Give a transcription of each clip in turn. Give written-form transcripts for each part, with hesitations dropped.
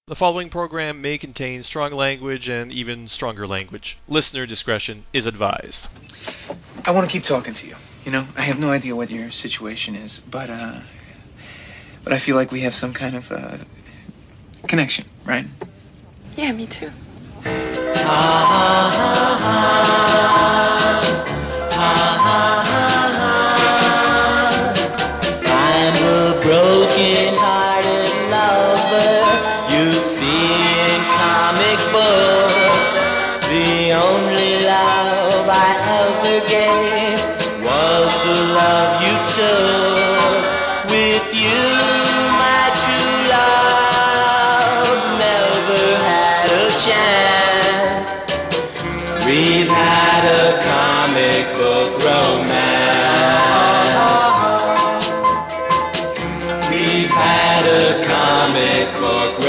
The following program may contain strong language and even stronger language. Listener discretion is advised. I want to keep talking to you. I have no idea what your situation is, but I feel like we have some kind of connection, right? Yeah, me too. I'm a broken-hearted lover you see in comic books. The only love I ever gave was the love you took. With you, my true love never had a chance. We've had a comic book romance. We've had a comic book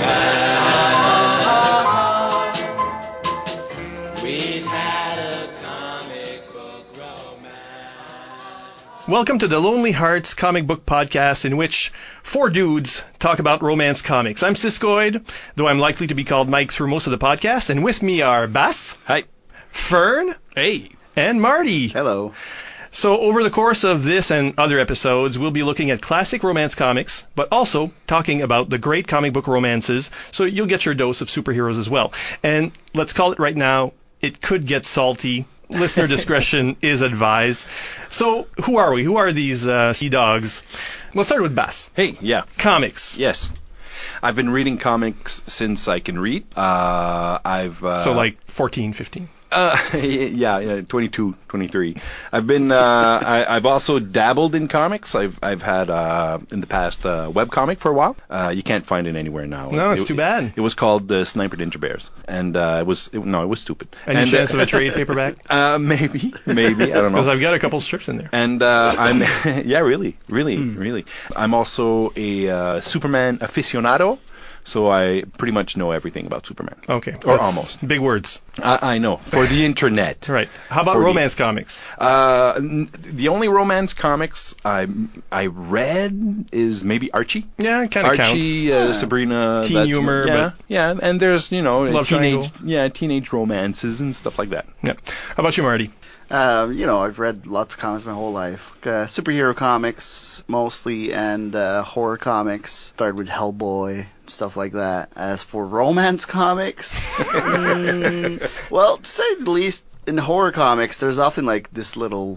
romance. We've had a comic book romance. Welcome to the Lonely Hearts Comic Book Podcast, in which four dudes talk about romance comics. I'm Siskoid, though I'm likely to be called Mike through most of the podcast, and with me are Bas. Hi. Fern. Hey. And Marty. Hello. So over the course of this and other episodes, we'll be looking at classic romance comics, but also talking about the great comic book romances, so you'll get your dose of superheroes as well. And let's call it right now, it could get salty. Listener discretion is advised. So who are we? Who are these sea dogs? Let's start with Bas. Hey, yeah. Comics. Yes. I've been reading comics since I can read. So like 14, 15. Yeah, 22, 23. I've also dabbled in comics. I've had in the past webcomic for a while. You can't find it anywhere now. No, it's too bad. It was called Sniper Ninja Bears, and it was stupid. Any chance of a trade paperback? Maybe, I don't know. Because I've got a couple strips in there. And I'm really. I'm also a Superman aficionado. So I pretty much know everything about Superman. Okay. Or almost. Big words. I know. For the internet. Right. How about romance comics? The only romance comics I read is maybe Archie. Yeah, it kind of counts. Archie, Sabrina. Teen humor. Yeah, but yeah. And there's, Love teenage, Triangle. teenage romances and stuff like that. Yeah. How about you, Marty? I've read lots of comics my whole life. Superhero comics mostly, and horror comics. Started with Hellboy, stuff like that. As for romance comics, well, to say the least, in horror comics, there's often like this little,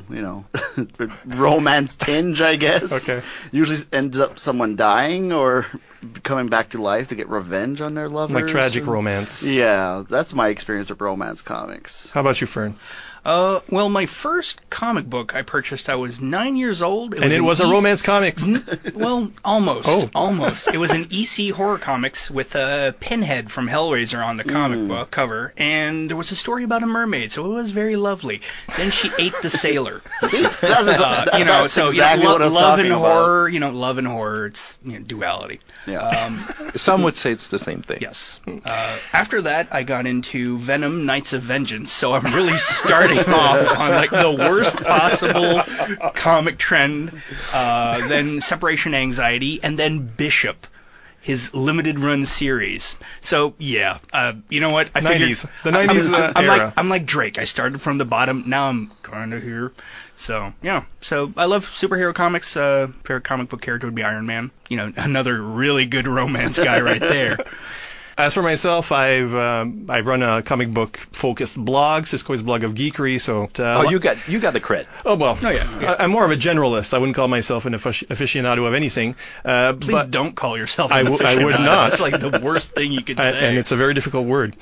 romance tinge, I guess. Okay. Usually ends up someone dying or coming back to life to get revenge on their lovers. Like tragic romance. Yeah, that's my experience with romance comics. How about you, Fern? Well, my first comic book I purchased, I was 9 years old. It was a romance comics. Well, almost. Oh. Almost. It was an EC horror comics with a Pinhead from Hellraiser on the comic book cover, and there was a story about a mermaid, so it was very lovely. Then she ate the sailor. See, that's exactly what I was love and talking horror. Love and horror. It's duality. Yeah. Some would say it's the same thing. Yes. After that, I got into Venom: Knights of Vengeance, so I'm really starting off on like the worst possible comic trend. Then Separation Anxiety, and then Bishop, his limited run series. So yeah, you know what? I figured 90s. The 90s era. I'm like Drake. I started from the bottom. Now I'm kind of here. So yeah. So I love superhero comics. Favorite comic book character would be Iron Man. Another really good romance guy right there. As for myself, I run a comic book focused blog, Sisko's Blog of Geekery. So You got the cred. Oh well, Oh, yeah. I'm more of a generalist. I wouldn't call myself an aficionado of anything. Please but don't call yourself I an would aficionado. not. That's like the worst thing you could say. And it's a very difficult word.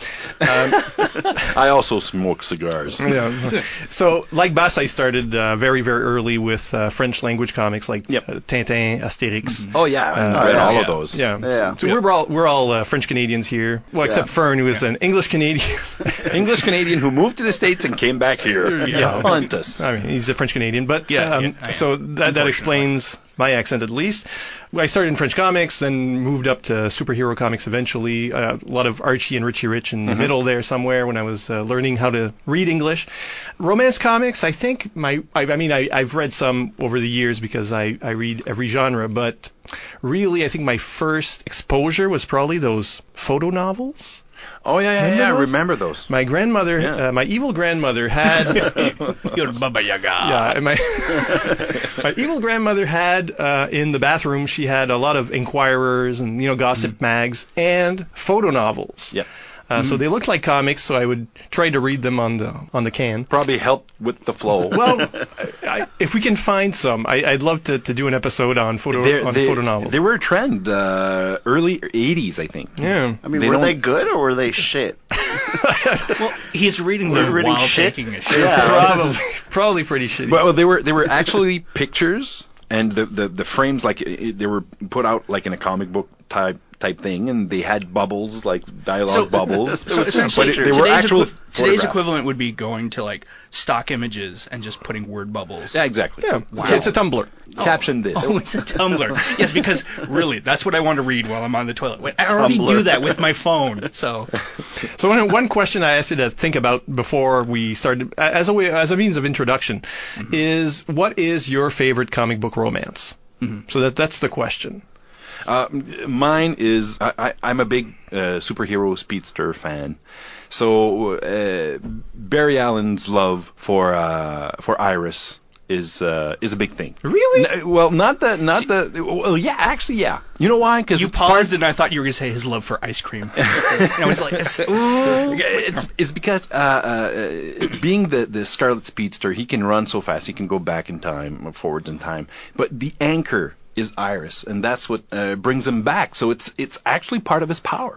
I also smoke cigars. Yeah. So, like Bas, I started very, very early with French language comics like Tintin, Astérix. Oh yeah, I read all of those. Yeah. Yeah. So we're all French Canadians here. Well, except Fern, who is an English Canadian. English Canadian who moved to the States and came back here. Yeah. Hunt us. I mean, he's a French Canadian, but I am, so that explains my accent at least. I started in French comics, then moved up to superhero comics eventually. A lot of Archie and Richie Rich in the middle there somewhere when I was learning how to read English. Romance comics, I think I've read some over the years because I read every genre, but really I think my first exposure was probably those photo novels. Oh yeah, I those? remember those. My grandmother, Yeah. my evil grandmother had You're Baba Yaga. yeah, my evil grandmother had in the bathroom, she had a lot of Enquirers and gossip mags and photo novels. Yeah. So they looked like comics, so I would try to read them on the can. Probably helped with the flow. Well, if we can find some, I'd love to do an episode on photo novels. They were a trend, early 80s, I think. Yeah. I mean, were they good or were they shit? Well, he's reading them reading while shit? taking a shit. Yeah. Probably pretty shitty. Well, they were actually pictures, and the frames they were put out like in a comic book type thing, and they had bubbles, like dialogue bubbles. So essentially, But they were actual today's photographs. equivalent would be going to like stock images and just putting word bubbles. Yeah, exactly. Yeah, it's a Tumblr. Caption this. Oh, it's a Tumblr. Yes, because really, that's what I want to read while I'm on the toilet. Wait, I already do that with my phone. So one question I asked you to think about before we started, as a means of introduction, is what is your favorite comic book romance? So that's the question. Mine is I'm a big superhero speedster fan. So Barry Allen's love for Iris is a big thing. Really? Well, yeah, actually, yeah. You know why? Because you paused and I thought you were going to say his love for ice cream. And I was like, ooh. It's because being the Scarlet Speedster, he can run so fast, he can go back in time, forwards in time. But the anchor is Iris, and that's what brings him back. So it's actually part of his power.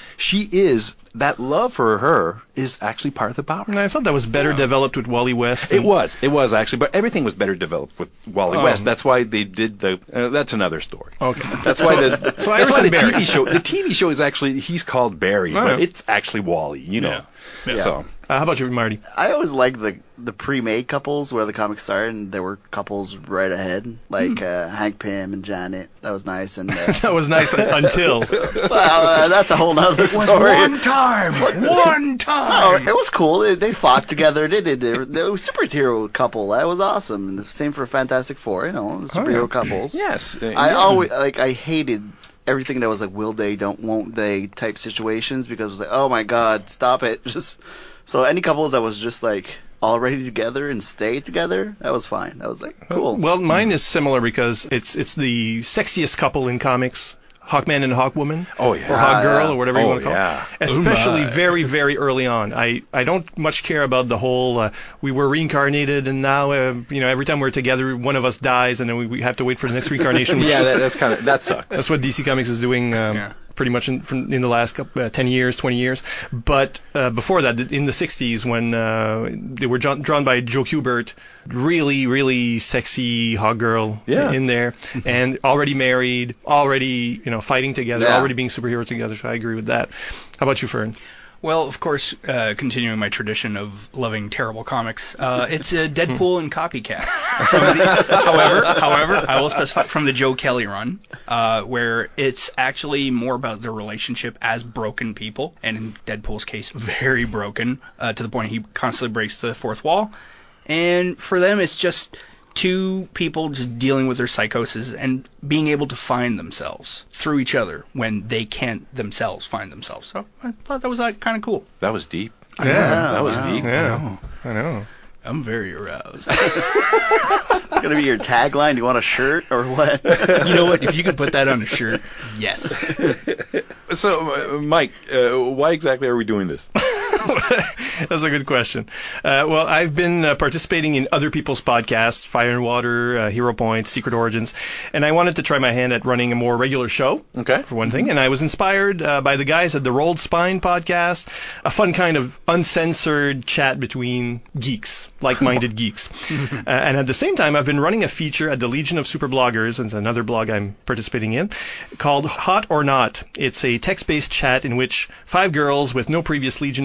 That love for her is actually part of the power. And I thought that was better developed with Wally West. It was actually, but everything was better developed with Wally West. That's why they did that's another story. Okay. That's why the Barry. TV show is actually, he's called Barry, but it's actually Wally, Yeah. So how about you, Marty? I always liked the pre-made couples where the comics started, and there were couples right ahead, like Hank Pym and Janet. That was nice. And That was nice until. well, that's a whole nother story. One time. No, it was cool. They fought together. They was superhero couple. That was awesome. And the same for Fantastic Four. Superhero couples. yes, I hated everything that was like will they, won't they type situations, because it was like, oh my god, stop it. So any couples that was just like already together and stay together, that was fine. That was like cool. Well, mine is similar because it's the sexiest couple in comics. Hawkman and Hawkwoman. Oh, yeah. Or Hawkgirl, yeah. or whatever you want to call yeah. it. Especially very, very early on. I don't much care about the whole, we were reincarnated and now, every time we're together, one of us dies and then we have to wait for the next reincarnation. Yeah, that sucks. That's what DC Comics is doing pretty much in the last 10 years, 20 years. But before that, in the 60s, when they were drawn by Joe Kubert, really, really sexy Hawkgirl in there, and already married, already fighting together, already being superheroes together. So I agree with that. How about you, Fern? Well, of course, continuing my tradition of loving terrible comics, it's Deadpool and Copycat. However, I will specify from the Joe Kelly run, where it's actually more about their relationship as broken people, and in Deadpool's case, very broken, to the point he constantly breaks the fourth wall. And for them, it's just two people just dealing with their psychosis and being able to find themselves through each other when they can't themselves find themselves. So I thought that was kind of cool. That was deep. Yeah, that was deep. Yeah, I know. I'm very aroused. It's gonna be your tagline. Do you want a shirt or what? You know what? If you could put that on a shirt, yes. So, Mike, why exactly are we doing this? That's a good question. Well, I've been participating in other people's podcasts, Fire and Water, Hero Point, Secret Origins, and I wanted to try my hand at running a more regular show, Okay. for one thing, and I was inspired by the guys at the Rolled Spine podcast, a fun kind of uncensored chat between geeks, like-minded geeks. And at the same time, I've been running a feature at the Legion of Super Bloggers, and it's another blog I'm participating in, called Hot or Not. It's a text-based chat in which 5 girls with no previous Legion of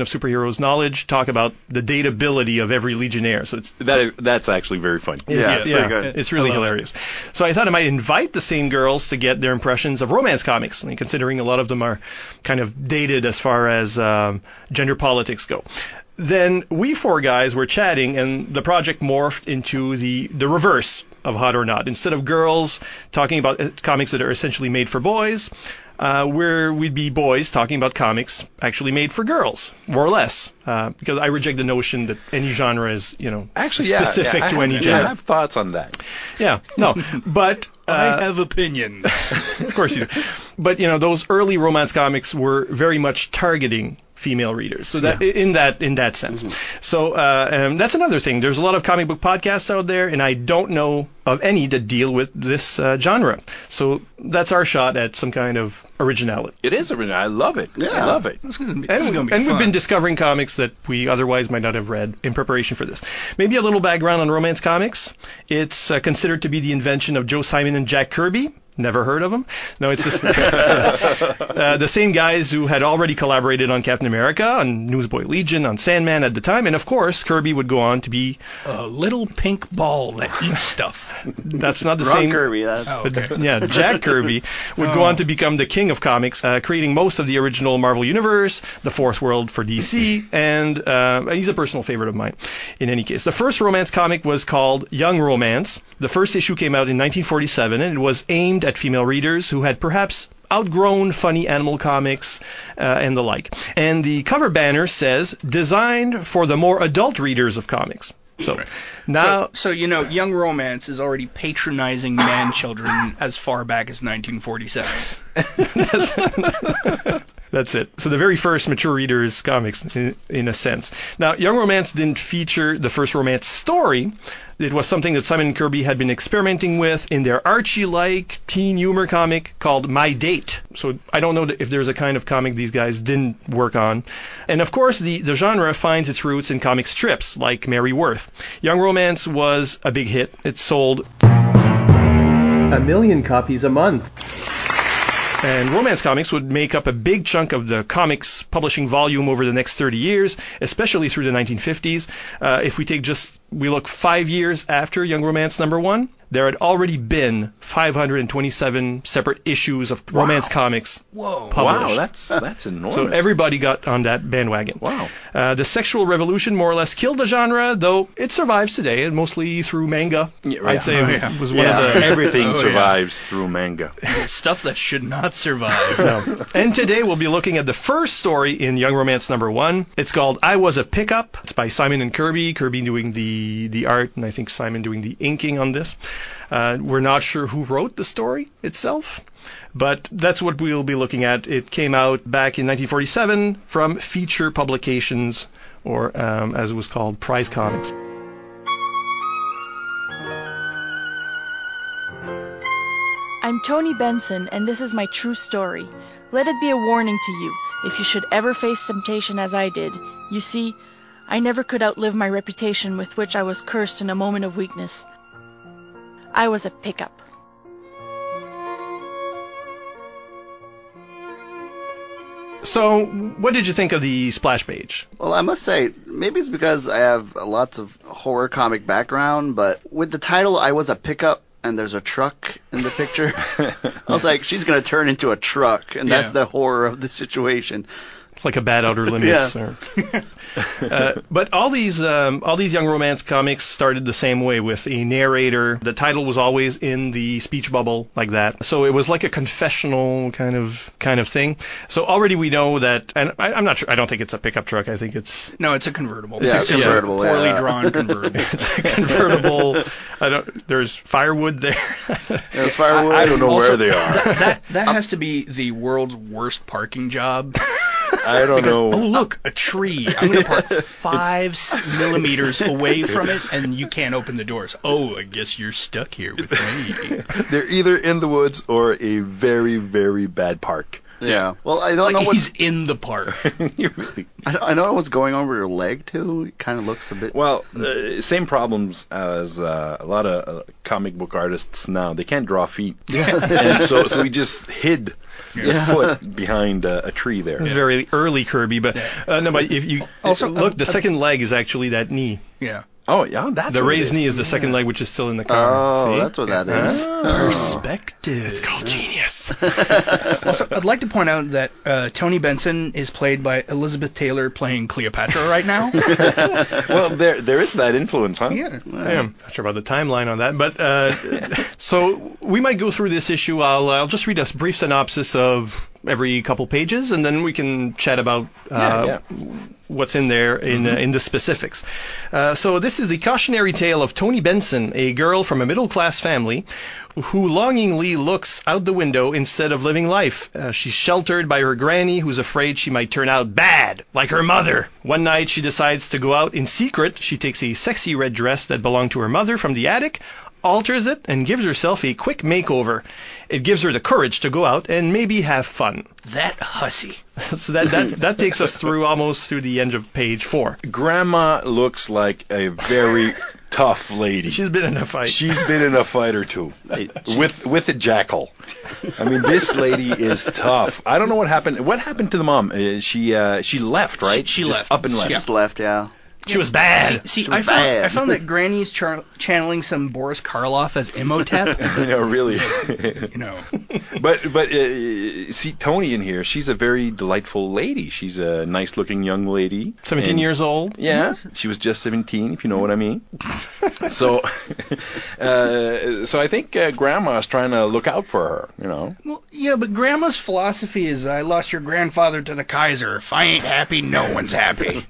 superheroes knowledge, talk about the dateability of every Legionnaire. So That's actually very funny. Yeah, it's pretty good. It's really hilarious. So I thought I might invite the same girls to get their impressions of romance comics, considering a lot of them are kind of dated as far as gender politics go. Then we four guys were chatting, and the project morphed into the reverse of Hot or Not. Instead of girls talking about comics that are essentially made for boys, where we'd be boys talking about comics actually made for girls, more or less, because I reject the notion that any genre is, specific to any gender. I have thoughts on that. Yeah, no, but I have opinions. Of course you do. But those early romance comics were very much targeting female readers. So that in that sense. So that's another thing. There's a lot of comic book podcasts out there, and I don't know of any that deal with this genre. So that's our shot at some kind of originality. It is original. I love it. Yeah. I love it. This is gonna be fun. We've been discovering comics that we otherwise might not have read in preparation for this. Maybe a little background on romance comics. It's considered to be the invention of Joe Simon and Jack Kirby. Never heard of them. No, it's just the same guys who had already collaborated on Captain America, on Newsboy Legion, on Sandman at the time, and of course Kirby would go on to be a little pink ball that eats stuff. That's not the Ron same. Kirby. That's Yeah, Jack Kirby would go on to become the king of comics, creating most of the original Marvel Universe, the Fourth World for DC, and he's a personal favorite of mine. In any case, the first romance comic was called Young Romance. The first issue came out in 1947, and it was aimed at female readers who had perhaps outgrown funny animal comics and the like. And the cover banner says, designed for the more adult readers of comics. So now, so Young Romance is already patronizing man children as far back as 1947. That's it. So the very first mature readers comics, in a sense. Now, Young Romance didn't feature the first romance story. It was something that Simon and Kirby had been experimenting with in their Archie-like teen humor comic called My Date. So I don't know if there's a kind of comic these guys didn't work on. And of course, the genre finds its roots in comic strips like Mary Worth. Young Romance was a big hit. It sold 1 million copies a month. And romance comics would make up a big chunk of the comics publishing volume over the next 30 years, especially through the 1950s. If we look 5 years after Young Romance #1, there had already been 527 separate issues of romance comics published. Wow, that's enormous. So everybody got on that bandwagon. Wow. The sexual revolution more or less killed the genre, though it survives today, and mostly through manga. I'd say it was one of the... Everything survives through manga. Stuff that should not survive. No. And today we'll be looking at the first story in Young Romance #1. It's called I Was a Pickup. It's by Simon and Kirby doing the art, and I think Simon doing the inking on this. We're not sure who wrote the story itself, but that's what we'll be looking at. It came out back in 1947 from Feature Publications, or as it was called, Prize Comics. I'm Tony Benson, and this is my true story. Let it be a warning to you, if you should ever face temptation as I did. You see, I never could outlive my reputation with which I was cursed in a moment of weakness. I was a pickup. So, what did you think of the splash page? Well, I must say, maybe it's because I have lots of horror comic background, but with the title, I Was a Pickup, and there's a truck in the picture, I was like, she's going to turn into a truck, and that's the horror of the situation. It's like a Bad Outer Limits. But all these Young Romance comics started the same way, with a narrator. The title was always in the speech bubble like that. So it was like a confessional kind of thing. So already we know that, and I'm not sure. I don't think it's a pickup truck. I think it's a convertible. Yeah, it's a convertible. Poorly drawn convertible. It's a convertible. There's firewood there. There's firewood. I don't know where they are. That has to be the world's worst parking job. I don't know. Oh, look, a tree. I'm going to park 5 millimeters away from it, and you can't open the doors. Oh, I guess you're stuck here with me. They're either in the woods or a very, very bad park. Yeah. Well, I don't know he's in the park. I don't know what's going on with your leg, too. It kind of looks a bit... Well, same problems as a lot of comic book artists now. They can't draw feet. Yeah. And so we just hid a foot behind a tree there. It's very early Kirby, but no, but if you Also, look, the second leg is actually that knee. Yeah. Oh, yeah, that's The what it raised is. knee is the second leg, which is still in the car. Oh, See? that's what that is. Perspective. It's called genius. Also, I'd like to point out that Tony Benson is played by Elizabeth Taylor playing Cleopatra right now. Well, there is that influence, huh? Yeah. I'm not sure about the timeline on that, but so we might go through this issue. I'll just read a brief synopsis of every couple pages, and then we can chat about what's in there in the specifics. So this is the cautionary tale of Tony Benson, a girl from a middle-class family who longingly looks out the window instead of living life. She's sheltered by her granny, who's afraid she might turn out bad, like her mother. One night she decides to go out in secret. She takes a sexy red dress that belonged to her mother from the attic, alters it, and gives herself a quick makeover. It gives her the courage to go out and maybe have fun. That hussy. So that takes us almost through the end of page 4. Grandma looks like a very tough lady. She's been in a fight. She's been in a fight or two with a jackal. I mean, this lady is tough. I don't know what happened. What happened to the mom? She left, right? She Just left. Up and left. Just left, yeah. She was bad. See, She was I bad. found that Granny's channeling some Boris Karloff as Imhotep. Really. You know. But see, Tony in here, she's a very delightful lady. She's a nice-looking young lady. 17 And- years old. Yeah, she was just 17, if you know what I mean. So I think Grandma's trying to look out for her, you know. Well, yeah, but Grandma's philosophy is, I lost your grandfather to the Kaiser. If I ain't happy, no one's happy.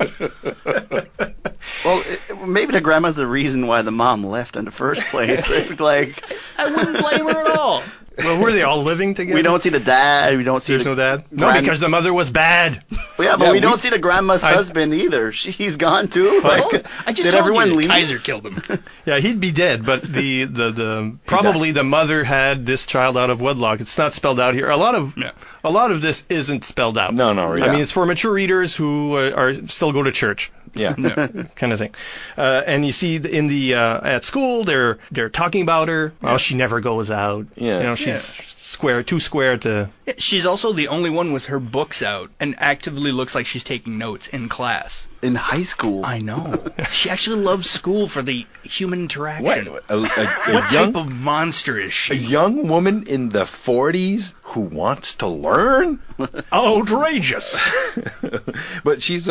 Well, maybe the grandma's the reason why the mom left in the first place. Like, I wouldn't blame her at all. Well, were they all living together? we don't see the dad. We don't see There's the no dad? No, grand- because the mother was bad. Well, yeah, but Yeah, we we- don't see the grandma's husband either. He's gone too. Like, I just did told everyone you leave? Kaiser killed him. Yeah, he'd be dead, but the probably the mother had this child out of wedlock. It's not spelled out here. A lot of this isn't spelled out. No, I mean, it's for mature readers who are still go to church. Yeah. Kind of thing. And you see in the at school they're talking about her. Oh, she never goes out. Yeah. You know, she's too square to. She's also the only one with her books out and actively looks like she's taking notes in class. In high school. I know. She actually loves school for the human interaction. What? What type of monster is A she? young woman in the 40s who wants to learn? Outrageous. But she's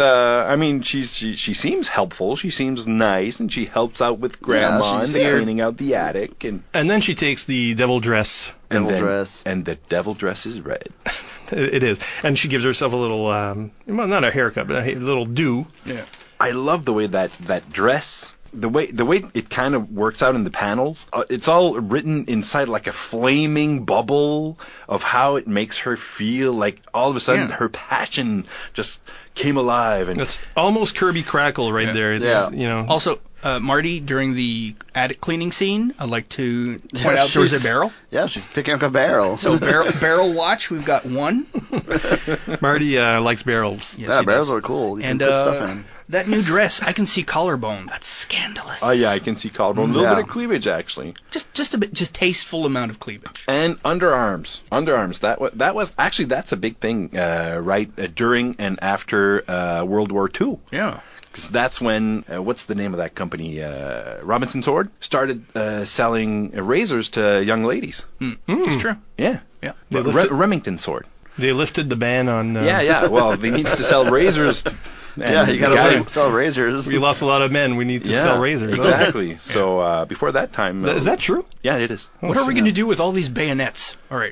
she seems helpful. She seems nice, and she helps out with Grandma she's and here. cleaning out the attic, and And then she takes the devil dress. Devil then- dress. and the devil dress is red. It is, and she gives herself a little, well, not a haircut, but a little do. Yeah. I love the way that dress, the way it kind of works out in the panels. It's all written inside like a flaming bubble of how it makes her feel. Like all of a sudden, Yeah. her passion just came alive, and It's almost Kirby Crackle right there. It's, Yeah. You know. Also, Marty, during the attic cleaning scene, I'd like to point out there was a she's- barrel. Yeah, she's picking up a barrel. So barrel watch, we've got one. Marty likes barrels. Yes, yeah, he barrels does. are cool. You And can put stuff in. that new dress, I can see collarbone. That's scandalous. oh yeah, I can see collarbone, a little Yeah. bit of cleavage actually, Just a bit, just tasteful amount of cleavage. and underarms. That was actually that's a big thing, during and after World War II. Yeah. Because that's when, what's the name of that company? Robinson Sword started selling razors to young ladies. It's true. Yeah. Yeah. They lifted- Remington Sword. They lifted the ban on. Yeah. Well, they needed to sell razors. And Yeah, you the gotta guy- sell razors. We lost a lot of men. We need to sell razors. Exactly. So before that time. Is that true? Yeah, it is. What are we going to do with all these bayonets? All right,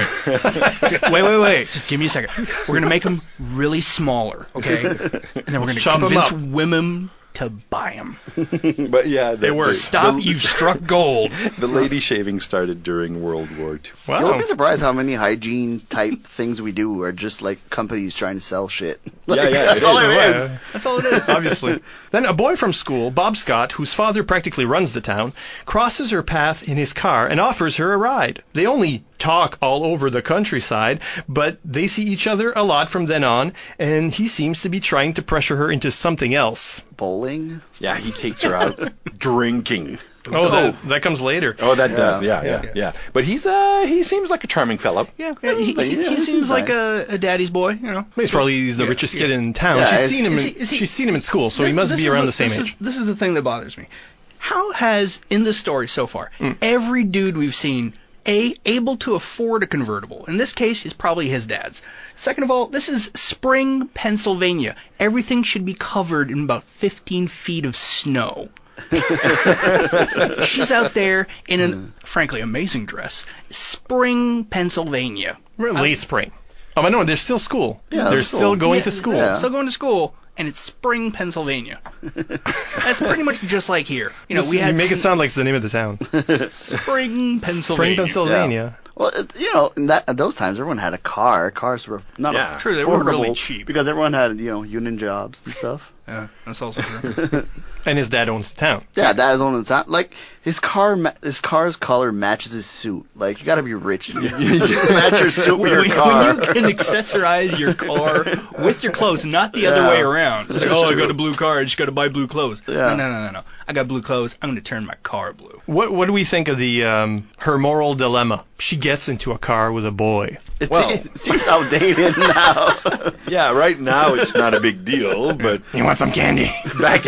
wait. wait. Just give me a second. We're going to make them really smaller, okay? And then we're going to Chop 'em convince up. women to buy them. But yeah, They work. Stop, you've struck gold. The lady shaving started during World War II. Wow. You'll be surprised how many hygiene type things we do are just like companies trying to sell shit. Like, Yeah, that's it all is. it Yeah. is. That's all it is, obviously. Then a boy from school, Bob Scott, whose father practically runs the town, crosses her path in his car and offers her a ride. They only talk all over the countryside, but they see each other a lot from then on, and he seems to be trying to pressure her into something else. Bowling? Yeah, he takes her out drinking. Oh, that comes later. Oh, that does. Yeah. But he seems like a charming fellow. Yeah, he seems like a daddy's boy, you know. He's probably the richest kid in town. Yeah, She's seen him in school, so he must be around the same age. This is the thing that bothers me. How has, in this story so far, every dude we've seen, able to afford a convertible? In this case, it's probably his dad's. Second of all, this is spring, Pennsylvania. Everything should be covered in about 15 feet of snow. She's out there in an, frankly, amazing dress. Spring, Pennsylvania. We're late spring. Oh, no, there's still school. Yeah, they're still going to school. Yeah. Still going to school, and it's spring, Pennsylvania. That's pretty much just like here. You know, we had you make it sound like it's the name of the town. spring, Pennsylvania. Spring, Pennsylvania. Well, in those times, everyone had a car. Cars were not True, they were affordable really cheap. because everyone had, union jobs and stuff. Yeah, that's also true. And his dad owns the town. Yeah, that is on the time. Like his car's color matches his suit. Like you got to be rich. You match your suit with your car. When you can accessorize your car with your clothes, not the other way around. It's like, I got a blue car, I just got to buy blue clothes. Yeah. No. I got blue clothes. I'm going to turn my car blue. What do we think of the her moral dilemma? She gets into a car with a boy. It seems outdated now. Yeah, right now it's not a big deal, but You want some candy? back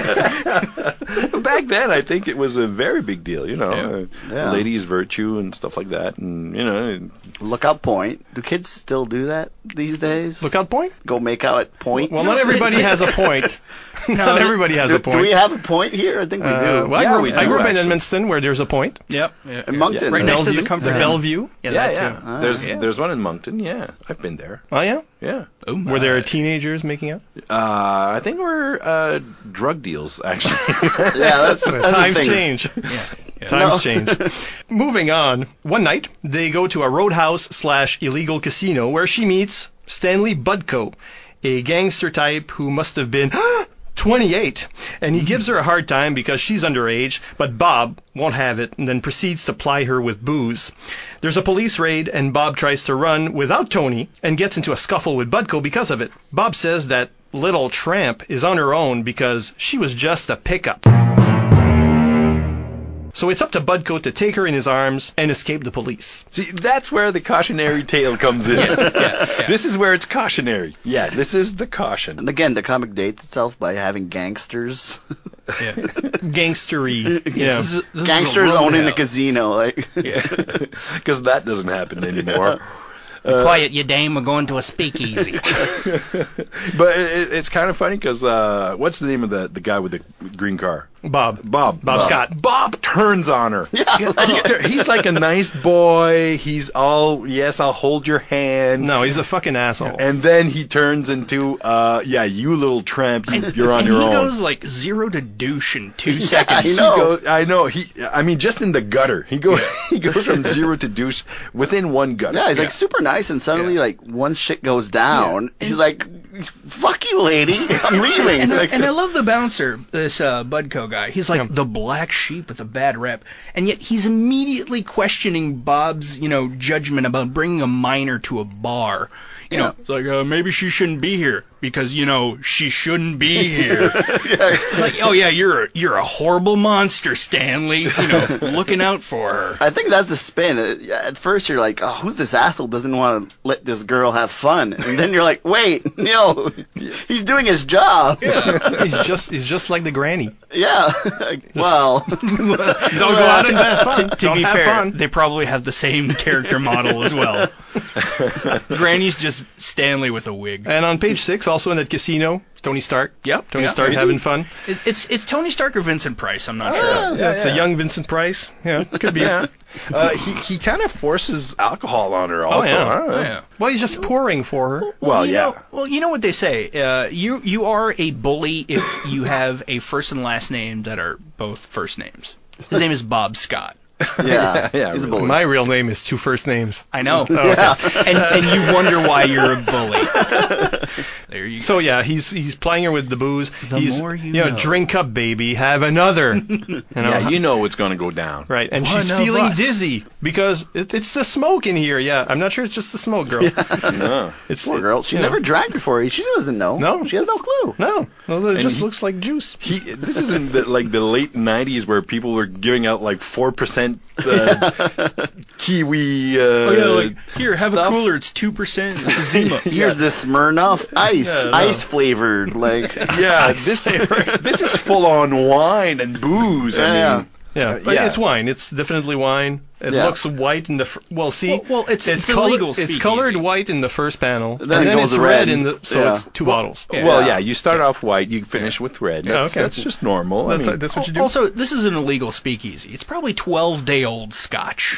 then I think it was a very big deal, ladies' virtue and stuff like that, and Lookout Point. Do kids still do that these days? Lookout Point? Go make out at points? Well, not everybody has a point. Not everybody has a point. Do we have a point here? I think we do. Well, I grew up in Edmundston where there's a point. Yep. In Moncton. Right next to the comfort. The Bellevue. Yeah, that too. There's one in Moncton. Yeah, I've been there. Oh, yeah? Yeah. Oh, my. Were there teenagers making out? I think we're drug deals actually. Yeah, that's Times the thing. change. Times change. Moving on. One night, they go to a roadhouse/illegal casino where she meets Stanley Budko, a gangster type who must have been 28, and he gives her a hard time because she's underage, but Bob won't have it and then proceeds to ply her with booze. There's a police raid, and Bob tries to run without Tony and gets into a scuffle with Budko because of it. Bob says that little tramp is on her own because she was just a pickup. So it's up to Budko to take her in his arms and escape the police. See, that's where the cautionary tale comes in. This is where it's cautionary. Yeah, this is the caution. And again, the comic dates itself by having gangsters. Gangstery. This is Gangsters a owning the roadhouse. casino. Because that doesn't happen anymore. Quiet, you dame. We're going to a speakeasy. But it's kind of funny because what's the name of the guy with the green car? Bob Scott. Bob turns on her. He's like a nice boy. He's all, yes, I'll hold your hand. No, he's a fucking asshole. And then he turns into, you little tramp, you're on your own. He goes like 0 to douche in 2 seconds. I know. Just in the gutter. He goes from 0 to douche within one gutter. Yeah, he's like super nice, and suddenly like once shit goes down, he's like, "Fuck you, lady, I'm leaving." And I love the bouncer, this Budko guy. He's like the black sheep with a bad rep, and yet he's immediately questioning Bob's, judgment about bringing a minor to a bar. It's like, maybe she shouldn't be here because, she shouldn't be here. It's like, oh yeah, you're a horrible monster, Stanley. Looking out for her. I think that's the spin. At first you're like, oh, who's this asshole doesn't want to let this girl have fun? And then you're like, wait, he's doing his job. Yeah. He's just like the granny. Yeah. Well, don't go out and have fun. To be fair, they probably have the same character model as well. Granny's just Stanley with a wig. And on page 6, also in that casino, Tony Stark. Yep. Tony Stark having fun. It's Tony Stark or Vincent Price. I'm not sure. Yeah, it's a young Vincent Price. Yeah, could be. He kind of forces alcohol on her also. Yeah. Well, he's just pouring for her. Well, you know what they say. You are a bully if you have a first and last name that are both first names. His name is Bob Scott. Yeah, he's a bully. My real name is 2 first names. I know. Oh, okay. And you wonder why you're a bully. There So yeah, he's plying her with the booze. He's, more you know, know. drink up, baby, have another. Yeah, you know it's going to go down. Right, and One she's of feeling us. dizzy because it's the smoke in here. Yeah, I'm not sure it's just the smoke, girl. No. It's Poor girl. She you know. never drank before. She doesn't know. No. She has no clue. No, it And just he- looks like juice. This isn't like the late 90s where people were giving out like 4% kiwi. Oh yeah, like here, have stuff. a cooler. It's 2%. It's a Zima. Here's this Smirnoff ice, Yeah, no. ice flavored. Like, Yeah, this is full on wine and booze. I Yeah. mean, Yeah, but yeah. it's wine. It's definitely wine. It Yeah. looks white in the see. Well, it's color- illegal It's speakeasy. colored white in the first panel, Then and it then goes it's red. red in the Yeah. it's 2 bottles. Well, yeah, you start off white, you finish with red. Yeah, That's, okay. that's just normal. That's, I mean, that's what you do. Also, this is an illegal speakeasy. It's probably 12-day-old scotch.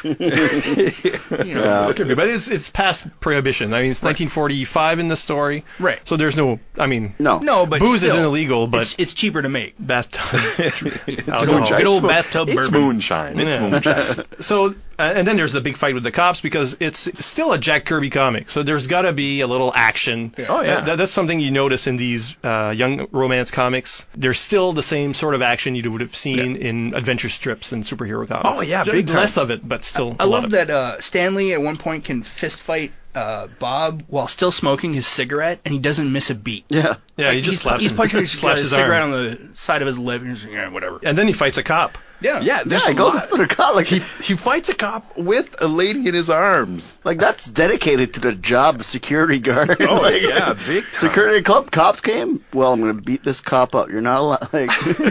yeah. Okay, but it's past prohibition. I mean, it's 1945 in the story, Right. so there's no. I mean, No, but booze still, isn't illegal, but it's cheaper to make. bathtub. it's alcohol. moonshine. Good old It's bathtub It's bourbon. moonshine. It's Yeah. moonshine. So, and then there's the big fight with the cops because it's still a Jack Kirby comic. So there's got to be a little action. Oh, yeah. That's something you notice in these young romance comics. There's still the same sort of action you would have seen in adventure strips and superhero comics. Oh, yeah, big time. Less of it, but still. I a lot love of it. that Stanley at one point can fist fight Bob while still smoking his cigarette, and he doesn't miss a beat. Yeah. Yeah, he just he's, slaps he's him. punching his, slaps his cigarette arm. on the side of his lip, and he's like, yeah, whatever. And then he fights a cop. Yeah. Yeah, Yeah, there's he a goes lot. after the cop. Like, He fights a cop with a lady in his arms. like that's dedicated to the job of security guard. Oh, Like, yeah, big time. Security club cops came. Well, I'm gonna beat this cop up. You're not allowed. Like,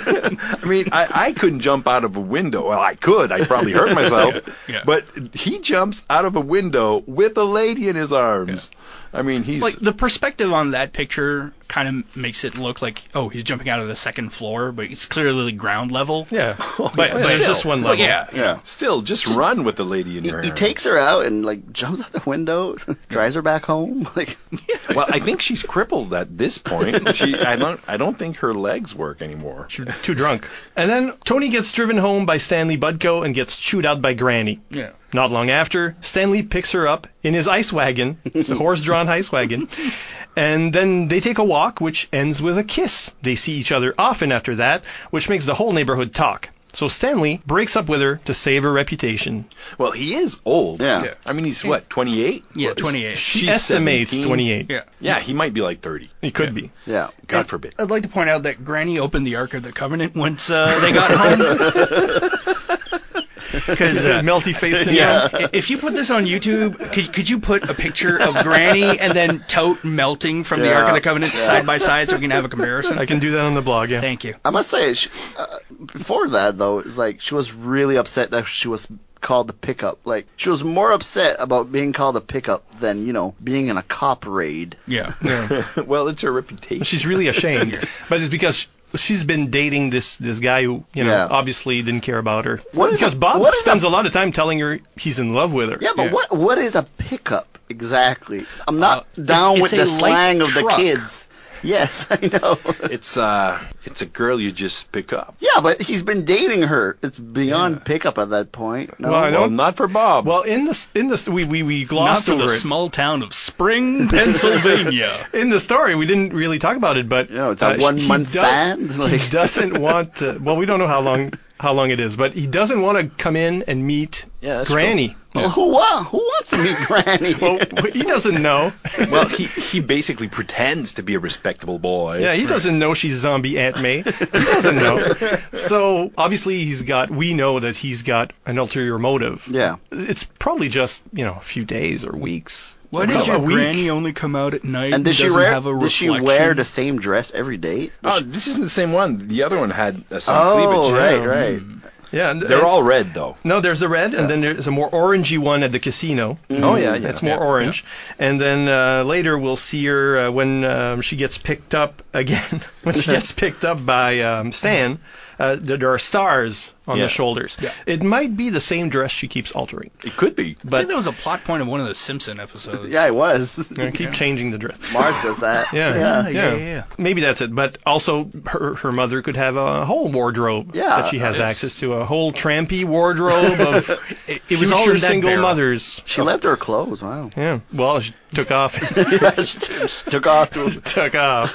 I mean, I couldn't jump out of a window. Well, I could. I'd probably hurt myself. Yeah. But he jumps out of a window with a lady in his arms. I mean, he's... Like, the perspective on that picture kind of makes it look like, oh, he's jumping out of the second floor, but it's clearly ground level. Yeah, but yeah. there's Still. just one Well, level. yeah. yeah. Still, just run with the lady in your He arms. takes her out and like jumps out the window, drives her back home. Like, Well, I think she's crippled at this point. I don't think her legs work anymore. Too drunk. And then Tony gets driven home by Stanley Budko and gets chewed out by Granny. Yeah. Not long after, Stanley picks her up in his ice wagon. It's a horse-drawn ice wagon. And then they take a walk, which ends with a kiss. They see each other often after that, which makes the whole neighborhood talk. So Stanley breaks up with her to save her reputation. Well, he is old. yeah. Yeah. I mean, he's what, 28? Yeah, Well, 28. She She's estimates 17. 28. Yeah. Yeah, he might be like 30. He could be. Yeah. God forbid. I'd like to point out that Granny opened the Ark of the Covenant once they got home. Because Melty face syndrome. Yeah. if you put this on YouTube, could you put a picture of Granny and then Tote melting from the Yeah. Ark of the Covenant Yeah. side by side so we can have a comparison? I can do that on the blog, yeah. Thank you. I must say, before that though, it's like she was really upset that she was called the pickup. Like, she was more upset about being called a pickup than, you know, being in a cop raid. Yeah. Well, it's her reputation. She's really ashamed. But it's because she's been dating this guy who, you know, Yeah. obviously didn't care about her. What is Because a- Bob what is spends a lot of time telling her he's in love with her. Yeah, but what is a pickup exactly? I'm not It's- down it's with a the light slang of the truck. kids. Yes, I know. It's a girl you just pick up. Yeah, but he's been dating her. It's beyond pickup at that point. No? Well, I Well, don't- not for Bob. Well, in this, we Not glossed for over the it. small town of Spring, Pennsylvania. In the story, we didn't really talk about it, but You know, it's a he 1 month does- stand. He Like, doesn't want to. Well, we don't know how long it is, but he doesn't want to come in and meet Yeah, that's Granny. well, who wants to meet Granny? Well, he doesn't know. Well, he basically pretends to be a respectable boy. Yeah, he doesn't know she's zombie Aunt May. He doesn't know. So obviously we know that he's got an ulterior motive. Yeah. It's probably just, you know, a few days or weeks. Why Well, does your a week. granny only come out at night And does she doesn't wear? have a Does she reflection? wear the same dress every date? Oh, this isn't the same one. The other one had some Oh, cleavage. right, Yeah. right. Yeah, and, They're all red, though. No, there's the red, and then there's a more orangey one at the casino. Oh, yeah, yeah. It's more orange. And then later we'll see her when she gets picked up again. When she gets picked up by Stan there are stars on Yeah. the shoulders. Yeah. It might be the same dress she keeps altering. It could be. I think But that was a plot point of one of the Simpson episodes. Yeah, it was. keep changing the dress. Marge does that. Yeah. Maybe that's it. But also, her mother could have a whole wardrobe Yeah, that she has access to, a whole trampy wardrobe of It was all in that single barrel. mothers. She left her clothes. Wow. Yeah. Well, she took off. She took off to. took off.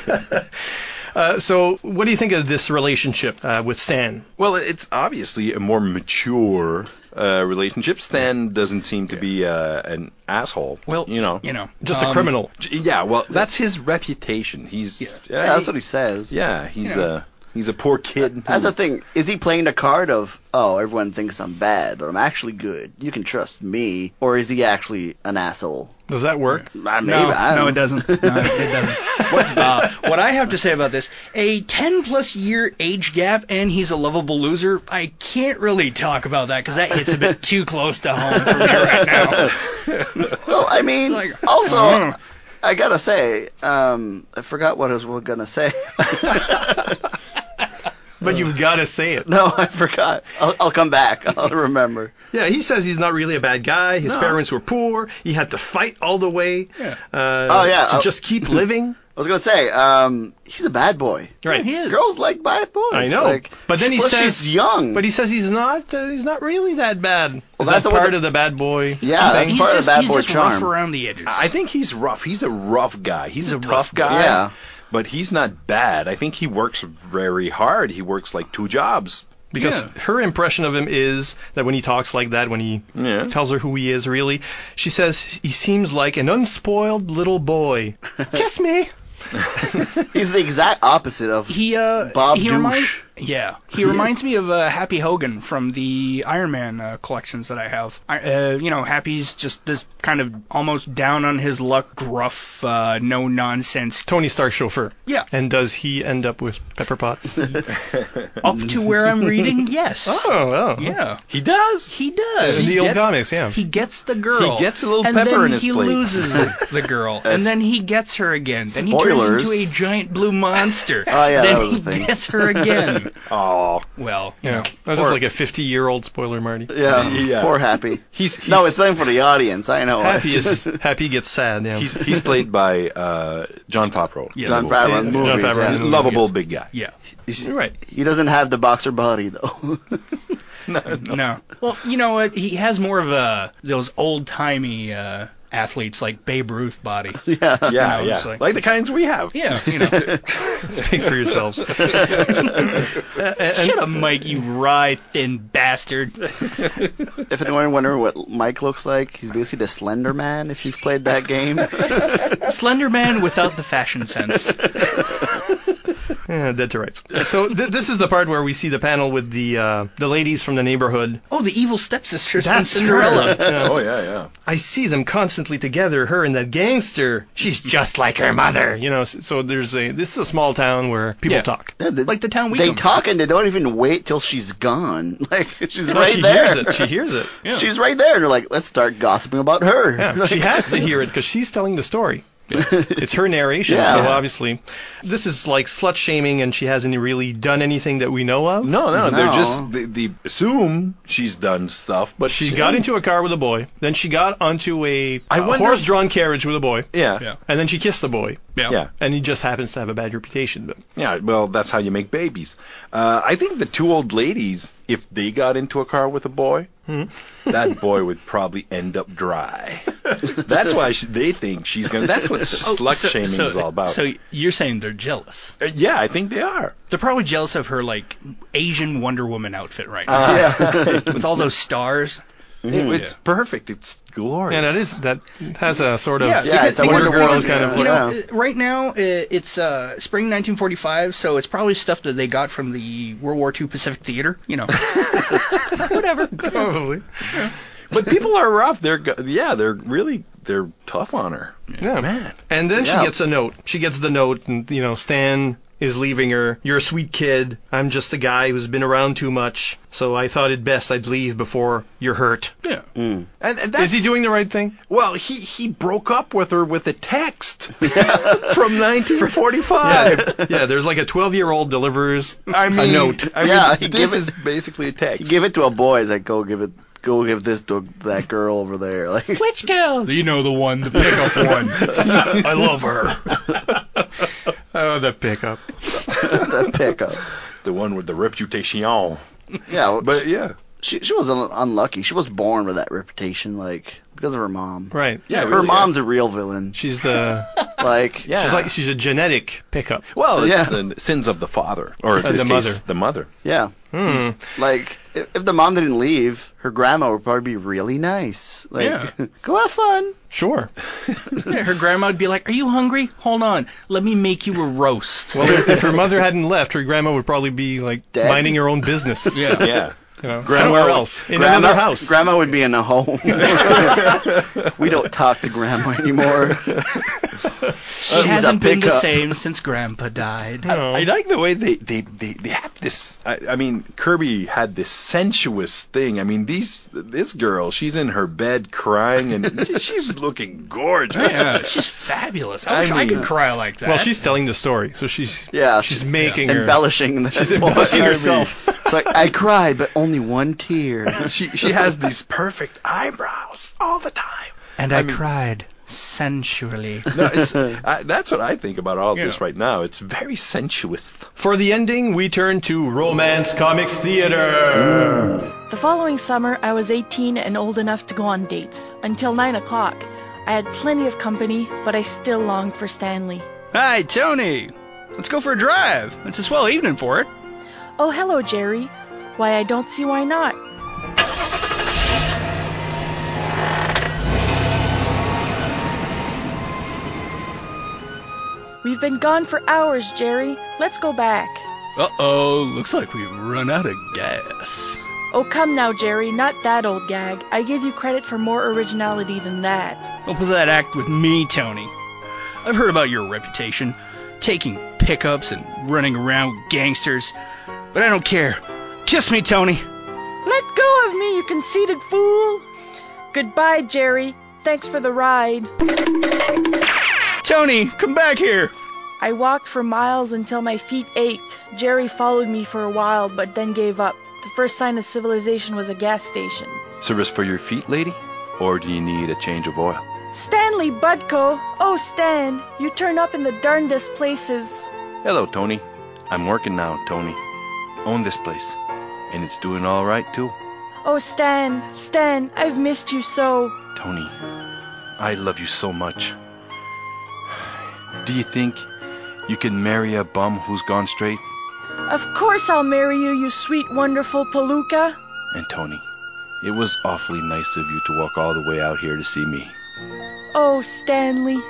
So, what do you think of this relationship with Stan? Well, it's obviously a more mature relationship. Stan doesn't seem to be an asshole. Well, you know. Just a criminal. Yeah, well, that's his reputation. He's Yeah, that's what he says. Yeah, he's a poor kid. That's the thing. Is he playing the card of, oh, everyone thinks I'm bad, but I'm actually good. You can trust me. Or is he actually an asshole? Does that work? Maybe, I don't No, know. it doesn't. No, it doesn't. What I have to say about this, a 10-plus year age gap, and he's a lovable loser, I can't really talk about that because that hits a bit too close to home for me right now. Well, I mean, also, I gotta say, I forgot what I was gonna say. But you've got to say it. No, I forgot. I'll come back. I'll remember. Yeah, he says he's not really a bad guy. His No. parents were poor. He had to fight all the way Yeah. to just keep living. I was gonna say, he's a bad boy. Right. He is. Girls like bad boys. I know. Like, But then he plus says she's young. But he says he's not really that bad. Well, Is that's that what part the- of the bad boy? Yeah, that's thing? part of the bad He's boy just rough charm. around the edges. I think he's rough. He's a rough guy. He's a tough guy. Yeah. But he's not bad. I think he works very hard. He works like 2 jobs. Because her impression of him is that when he talks like that, when he Yeah. tells her who he is really, she says he seems like an unspoiled little boy. Kiss me. He's the exact opposite of Bob he Douche. He reminds me of Happy Hogan from the Iron Man collections that I have. Happy's just this kind of almost down on his luck, gruff, no nonsense. Tony Stark's chauffeur. Yeah. And does he end up with Pepper Potts? Up to where I'm reading, yes. Oh. Yeah. He does. He does. In the old comics, yeah. He gets the girl. He gets a little and pepper then in his he plate. loses the girl. And then he gets her again. Then he turns Spoilers. into a giant blue monster. Oh, yeah, then that was he the thing. gets her again. Oh. Well, Yeah. That's just like a 50-year-old spoiler, Marty. Yeah, poor Happy. He's No, it's something for the audience. I know. Happy gets sad, yeah. he's played by John Favreau. Yeah. John Favreau in the John movies. Favreau in the yeah. movies. Lovable big guy. Yeah. He's- Right. He doesn't have the boxer body though. No. Well, you know what? He has more of those old-timey athletes like Babe Ruth body. yeah. Yeah, it's yeah. like- Like the kinds we have. Yeah, Speak for yourselves. Shut up, Mike, you wry, thin bastard. If anyone wondering what Mike looks like, he's basically the Slender Man. If you've played that game. Slender Man without the fashion sense. Yeah, dead to rights. So this is the part where we see the panel with the ladies from the neighborhood. Oh, the evil stepsisters from That's Cinderella. her. Yeah. Oh, yeah. I see them constantly together, her and that gangster. She's just like her mother. You know, so this is a small town where people Yeah. talk. Yeah, Like the town we they come talk and they don't even wait till she's gone. Like she's No, right she there. hears it. She hears it. Yeah. She's right there, and they're like, let's start gossiping about her. Yeah, she has to hear it because she's telling the story. It's her narration, Yeah. so obviously this is like slut shaming, and she hasn't really done anything that we know of. No, they're No. just they assume she's done stuff, but She got into a car with a boy, then she got onto a I wonder- horse-drawn carriage with a boy, Yeah. Yeah. and then she kissed the boy. Yeah. And he just happens to have a bad reputation. But Yeah, well, that's how you make babies. I think the 2 old ladies, if they got into a car with a boy, that boy would probably end up dry. That's why they think she's going to... That's what slut shaming is all about. So you're saying they're jealous? Yeah, I think they are. They're probably jealous of her like Asian Wonder Woman outfit right now, with all those stars. It's perfect. It's glorious. yeah, that has a sort of Yeah, it's a Wonder Wonder Girl Woman, kind of yeah. look. You know, right now it's spring 1945, so it's probably stuff that they got from the World War II Pacific Theater. You know, Whatever, probably. But people are rough. They're tough on her. Yeah, Man. And then Yeah. she gets a note. She gets the note, and Stan is leaving her. You're a sweet kid. I'm just a guy who's been around too much. So I thought it best I'd leave before you're hurt. Yeah. And that's, Is he doing the right thing? Well, he broke up with her with a text from 1945. Yeah, there's like a 12-year-old delivers I mean, a note. This is basically a text. You give it to a boy. It's like, go give this to that girl over there. Like, Which girl? You know, the one, the pickup one. I love her. Oh, the pickup. that pickup. The one with the reputation. Yeah, But yeah. she was unlucky. She was born with that reputation, like, because of her mom. Right. Yeah, Her really, mom's a real villain. She's the. Like, Yeah. She's a genetic pickup. Well, it's Yeah. the sins of the father, or in this the case, mother. the mother. yeah. Hmm. Like, if the mom didn't leave, her grandma would probably be really nice. Like, Yeah. go have fun. Sure. Yeah, her grandma would be like, "Are you hungry? Hold on, let me make you a roast." Well, if her mother hadn't left, her grandma would probably be like Dead. minding her own business. Yeah. Yeah. You know, Grandma somewhere would- else, in another house. Grandma would be in a home. We don't talk to grandma anymore. She hasn't a been the pickup. same since Grandpa died. No. I like the way they have this. I mean, Kirby had this sensuous thing. I mean, this girl, she's in her bed crying, and she's looking gorgeous. Yeah, she's fabulous. I wish I mean- could cry like that. Well, she's telling the story, so she's Yeah, she's making her. embellishing. She's embellishing herself. It's like, I cried, but only one tear. She has these perfect eyebrows all the time. and I I mean- cried sensually. No, it's that's what I think about all of this Yeah. right now. It's very sensuous. For the ending, we turn to Romance Comics Theater. The following summer, I was 18 and old enough to go on dates. Until 9 o'clock. I had plenty of company, but I still longed for Stanley. Hi, Tony. Let's go for a drive. It's a swell evening for it. Oh, hello, Jerry. Why, I don't see why not. We've been gone for hours, Jerry. Let's go back. Uh-oh, looks like we've run out of gas. Oh, come now, Jerry. Not that old gag. I give you credit for more originality than that. Don't put that act with me, Tony. I've heard about your reputation, taking pickups and running around with gangsters, but I don't care. Kiss me, Tony. Let go of me, you conceited fool. Goodbye, Jerry. Thanks for the ride. Tony, come back here. I walked for miles until my feet ached. Jerry followed me for a while, but then gave up. The first sign of civilization was a gas station. Service for your feet, lady? Or do you need a change of oil? Stanley Budko! Oh, Stan, you turn up in the darndest places. Hello, Tony. I'm working now, Tony. Own this place. And it's doing all right, too. Oh, Stan, I've missed you so. Tony, I love you so much. Do you think you can marry a bum who's gone straight? Of course I'll marry you, you sweet, wonderful Palooka. And Tony, it was awfully nice of you to walk all the way out here to see me. Oh, Stanley.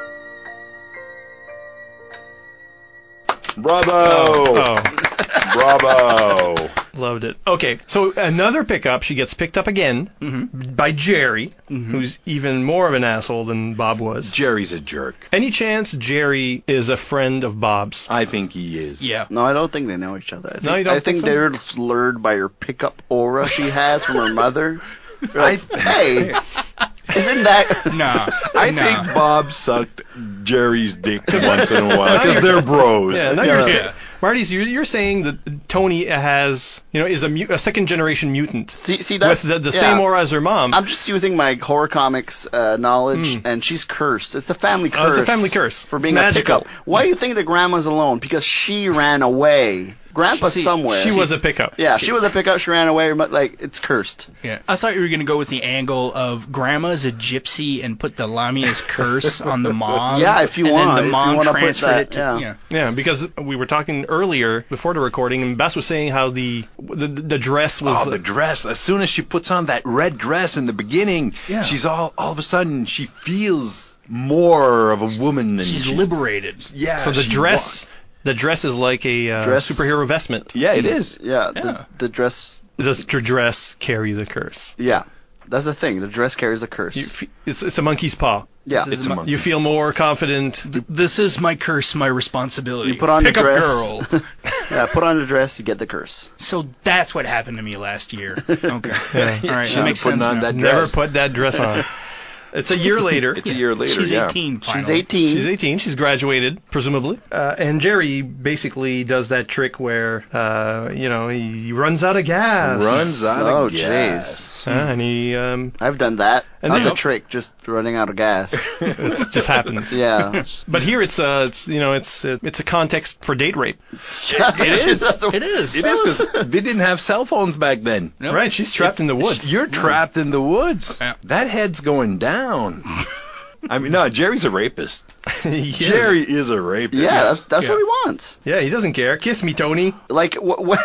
Bravo! Oh, Bravo! loved it. Okay, so another pickup. She gets picked up again by Jerry, who's even more of an asshole than Bob was. Jerry's a jerk. Any chance Jerry is a friend of Bob's? I think he is. Yeah. No, I don't think they know each other. I think, No, you don't I think think so? they're lured by her pickup aura she has from her mother. They're like, hey, isn't that... Nah. I think Bob sucked Jerry's dick once in a while because they're bros. Yeah, now Yeah. Marty's, you're saying that Tony has, is a second generation mutant See, with that's... the same aura as her mom. I'm just using my horror comics knowledge, and she's cursed. It's a family curse. Oh, it's a family curse. For It's being magical. a pickup. Why do you think that grandma's alone? Because she ran away. Grandpa's somewhere. She was a pickup. Yeah, she was a pickup. She ran away. But, like, it's cursed. Yeah. I thought you were going to go with the angle of grandma's a gypsy and put the Lamia's curse on the mom. Yeah, if you and want. then If the you mom wanna put transferred that, it to... yeah. Yeah, because we were talking earlier before the recording, and Bess was saying how the dress was. Oh, the dress. As soon as she puts on that red dress in the beginning, Yeah. she's all of a sudden, she feels more of a woman. And She's liberated. Yeah. so the she dress. The dress is like a Dress- superhero vestment. Yeah, it is. Yeah, Yeah. the dress... Does the dress carry the curse? Yeah. That's the thing. The dress carries a curse. It's a monkey's paw. Yeah. It's a monkey. You feel more confident. This is my curse, my responsibility. You put on Pick the dress. up girl. Yeah, put on the dress, you get the curse. So that's what happened to me last year. Okay. All right. She's That makes putting sense on now. that Never dress. put that dress on. It's a year later. It's a year later, She's yeah. 18. She's finally. 18. She's 18. She's graduated, presumably. And Jerry basically does that trick where, he runs out of gas. Runs out Oh, of gas. And he I've done that. And That's then- a trick, just running out of gas. it just happens. Yeah. But here it's a context for date rape. It is. That's a- It is. It is because they didn't have cell phones back then. Nope. Right? She's trapped in the woods. You're trapped in the woods. Yeah. That head's going down. I mean, no, Jerry's a rapist. Yes. Jerry is a rapist. Yeah, that's what he wants. Yeah, he doesn't care. Kiss me, Tony. Like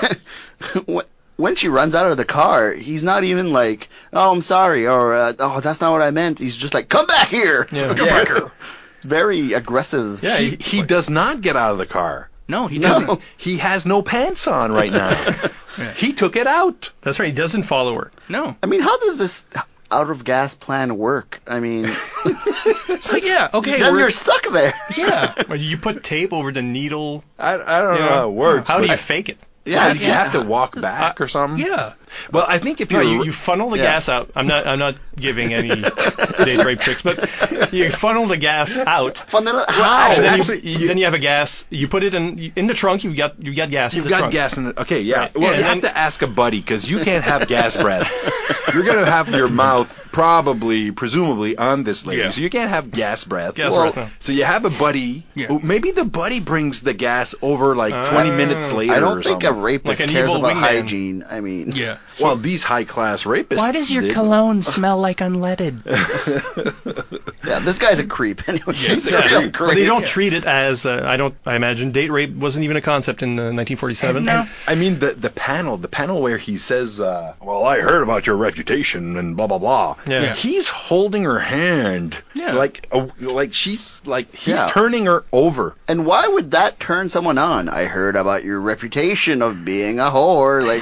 when she runs out of the car, he's not even like, "Oh, I'm sorry," or "Oh, that's not what I meant." He's just like, "Come back here." Yeah. Come back here. It's very aggressive. Yeah, He does not get out of the car. No, he No. doesn't. He has no pants on right now. He took it out. That's right. He doesn't follow her. No. I mean, how does this out of gas plan work? I mean, It's like, yeah, okay. then we're- you're stuck there. yeah. Well, you put tape over the needle. I don't know how it works. How do but you fake it? Yeah, you have to walk back or something? Yeah. Well, I think if No, you're... you funnel the Yeah. gas out. I'm not giving any date rape tricks, but you funnel the gas out. How? And then, actually, then you have a gas. You put it in the trunk. You got gas. in You've the got trunk. gas in it. Okay, yeah. Right. Well, Yeah, you and have to ask a buddy because you can't have gas breath. You're going to have your mouth presumably on this lady. Yeah. So you can't have gas breath. Gas Well, breath, no. So you have a buddy. Yeah. Who, maybe the buddy brings the gas over like 20 minutes later I don't or think a something. rapist Like an cares evil about wingman. hygiene. I mean, Yeah. Well, these high-class rapists did. cologne smell like unleaded? yeah, this guy's a creep. Anyway, he's a Yeah. real Well, creep. they don't treat it as I imagine date rape wasn't even a concept in 1947. No. I mean, the panel where he says, well, I heard about your reputation and blah, blah, blah. Yeah. Yeah. He's holding her hand. Yeah. Like he's Yeah. turning her over. And why would that turn someone on? I heard about your reputation of being a whore. Like,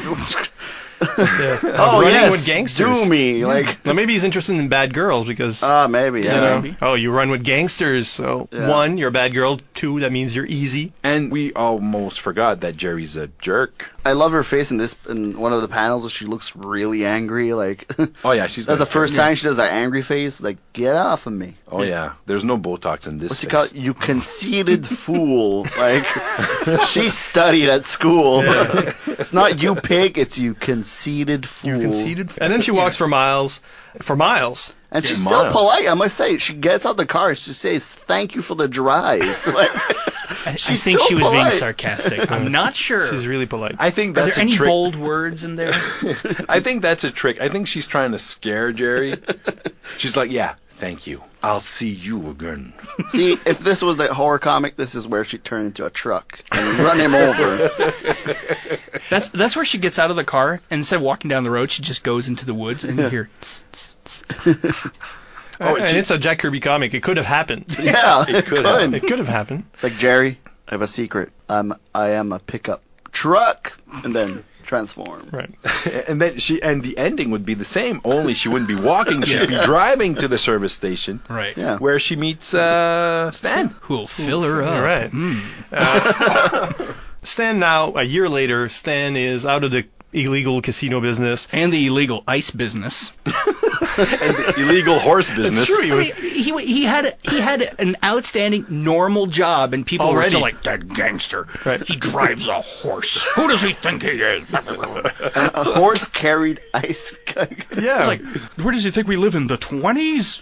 oh Running yes, with gangsters. do me. Like, Now maybe he's interested in bad girls because maybe, you yeah. know, maybe. oh, you run with gangsters. So Yeah. 1, you're a bad girl. 2, that means you're easy. And we almost forgot that Jerry's a jerk. I love her face in one of the panels where she looks really angry. Like, Oh, yeah, she's that's got the first time she does that angry face. Like, get off of me. Oh, yeah. There's no Botox in this What's she face. called? You conceited fool. Like, she studied at school. It's not you pig, it's you conceited fool. You conceited. And then she walks for miles. And she's Yeah, still miles. polite, I must say. She gets out the car, she says, "Thank you for the drive." Like, I she's think still she was being polite. sarcastic. I'm not sure. She's really polite. I think Are that's there any a trick. bold words in there? I think that's a trick. I think she's trying to scare Jerry. She's like, yeah, thank you. I'll see you again. See, if this was the horror comic, this is where she'd turn into a truck and run him over. That's where she gets out of the car, and instead of walking down the road, she just goes into the woods, and you hear. Tss, tss, tss. And it's a Jack Kirby comic. It could have happened. Yeah, it could could. It could have happened. It's like, Jerry, I have a secret. I am a pickup truck, and then transform. Right. And then the ending would be the same, only she wouldn't be walking, she'd be driving to the service station Right. Yeah. where she meets Stan. Who'll fill her up? All right. Mm. Stan now, a year later, Stan is out of the illegal casino business. And the illegal ice business. And the illegal horse business. It's true. He I was mean, he had an outstanding normal job, and people were Already. still like, that gangster. Right. He drives a horse. Who does he think he is? A horse carried ice. yeah. It's like, where does he think we live in the 20s?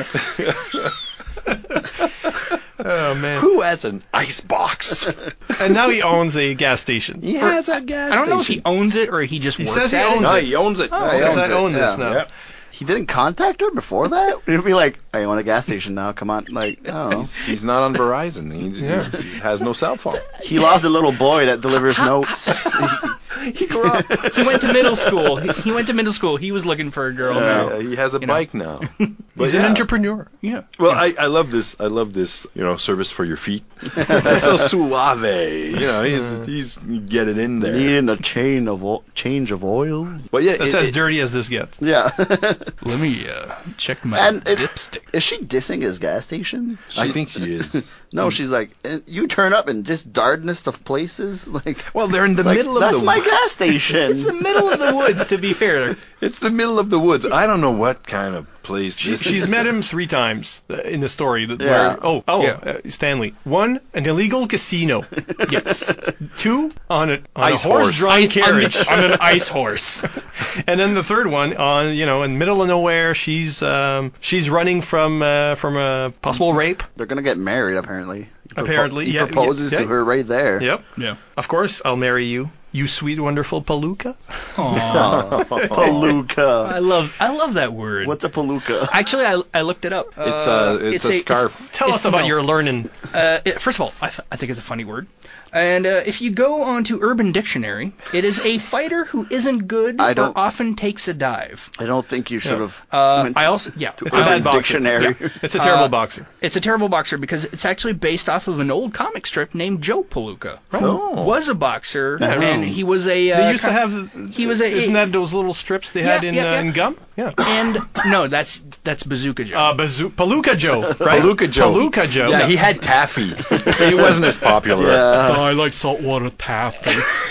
Oh man. Who has an ice box? And now he owns a gas station. He has a gas I don't know if station. he owns it or he just He works says he at owns it. No, it. he owns it. Oh, he he says owns I it, own this yeah. now. Yep. He didn't contact her before that? He'd be like, Hey, you want a gas station now? Come on, like, I don't know. He's not on Verizon. He has no cell phone. He lost a little boy that delivers notes. He grew up. He went to middle school. He went to middle school. He was looking for a girl now. He has a bike now. He's an entrepreneur. Yeah. Well, I love this. I love this. Service for your feet. That's so suave. He's getting in there. Needing a change of oil. But yeah, That's as dirty as this gets. Yeah. Let me check my And dipstick. is she dissing his gas station? I think she is. No, she's like, you turn up in this darnest of places, like. Well, they're in the like, middle of that's the my gas station. It's the middle of the woods, to be fair. It's the middle of the woods. I don't know what kind of place this She's is. met him 3 times in the story. Yeah. Stanley. 1, an illegal casino. Yes. 2, on a Ice horse-drawn carriage. On an ice horse. And then the third one, on in the middle of nowhere, she's running from a possible rape. They're gonna get married, apparently. Apparently, he yeah. proposes yeah. to her right there. Yep. Yeah. Of course, I'll marry you. You sweet, wonderful Palooka. Aww. Palooka. I love that word. What's a palooka? Actually, I looked it up. It's a scarf. Tell us about your learning. First of all, I think it's a funny word. And if you go onto Urban Dictionary, it is a fighter who isn't good or often takes a dive. I don't think you should have. It's a bad boxer. Dictionary. Yeah. It's a terrible boxer. It's a terrible boxer because it's actually based off of an old comic strip named Joe Palooka. Oh. Was a boxer, and he was a. They used to have. He was a. Isn't that those little strips they had in gum? Yeah. And no, that's Bazooka Joe. Palooka Joe, right? Palooka Joe. Palooka Joe. Yeah, he had taffy. He wasn't as popular. Yeah. I like saltwater taffy.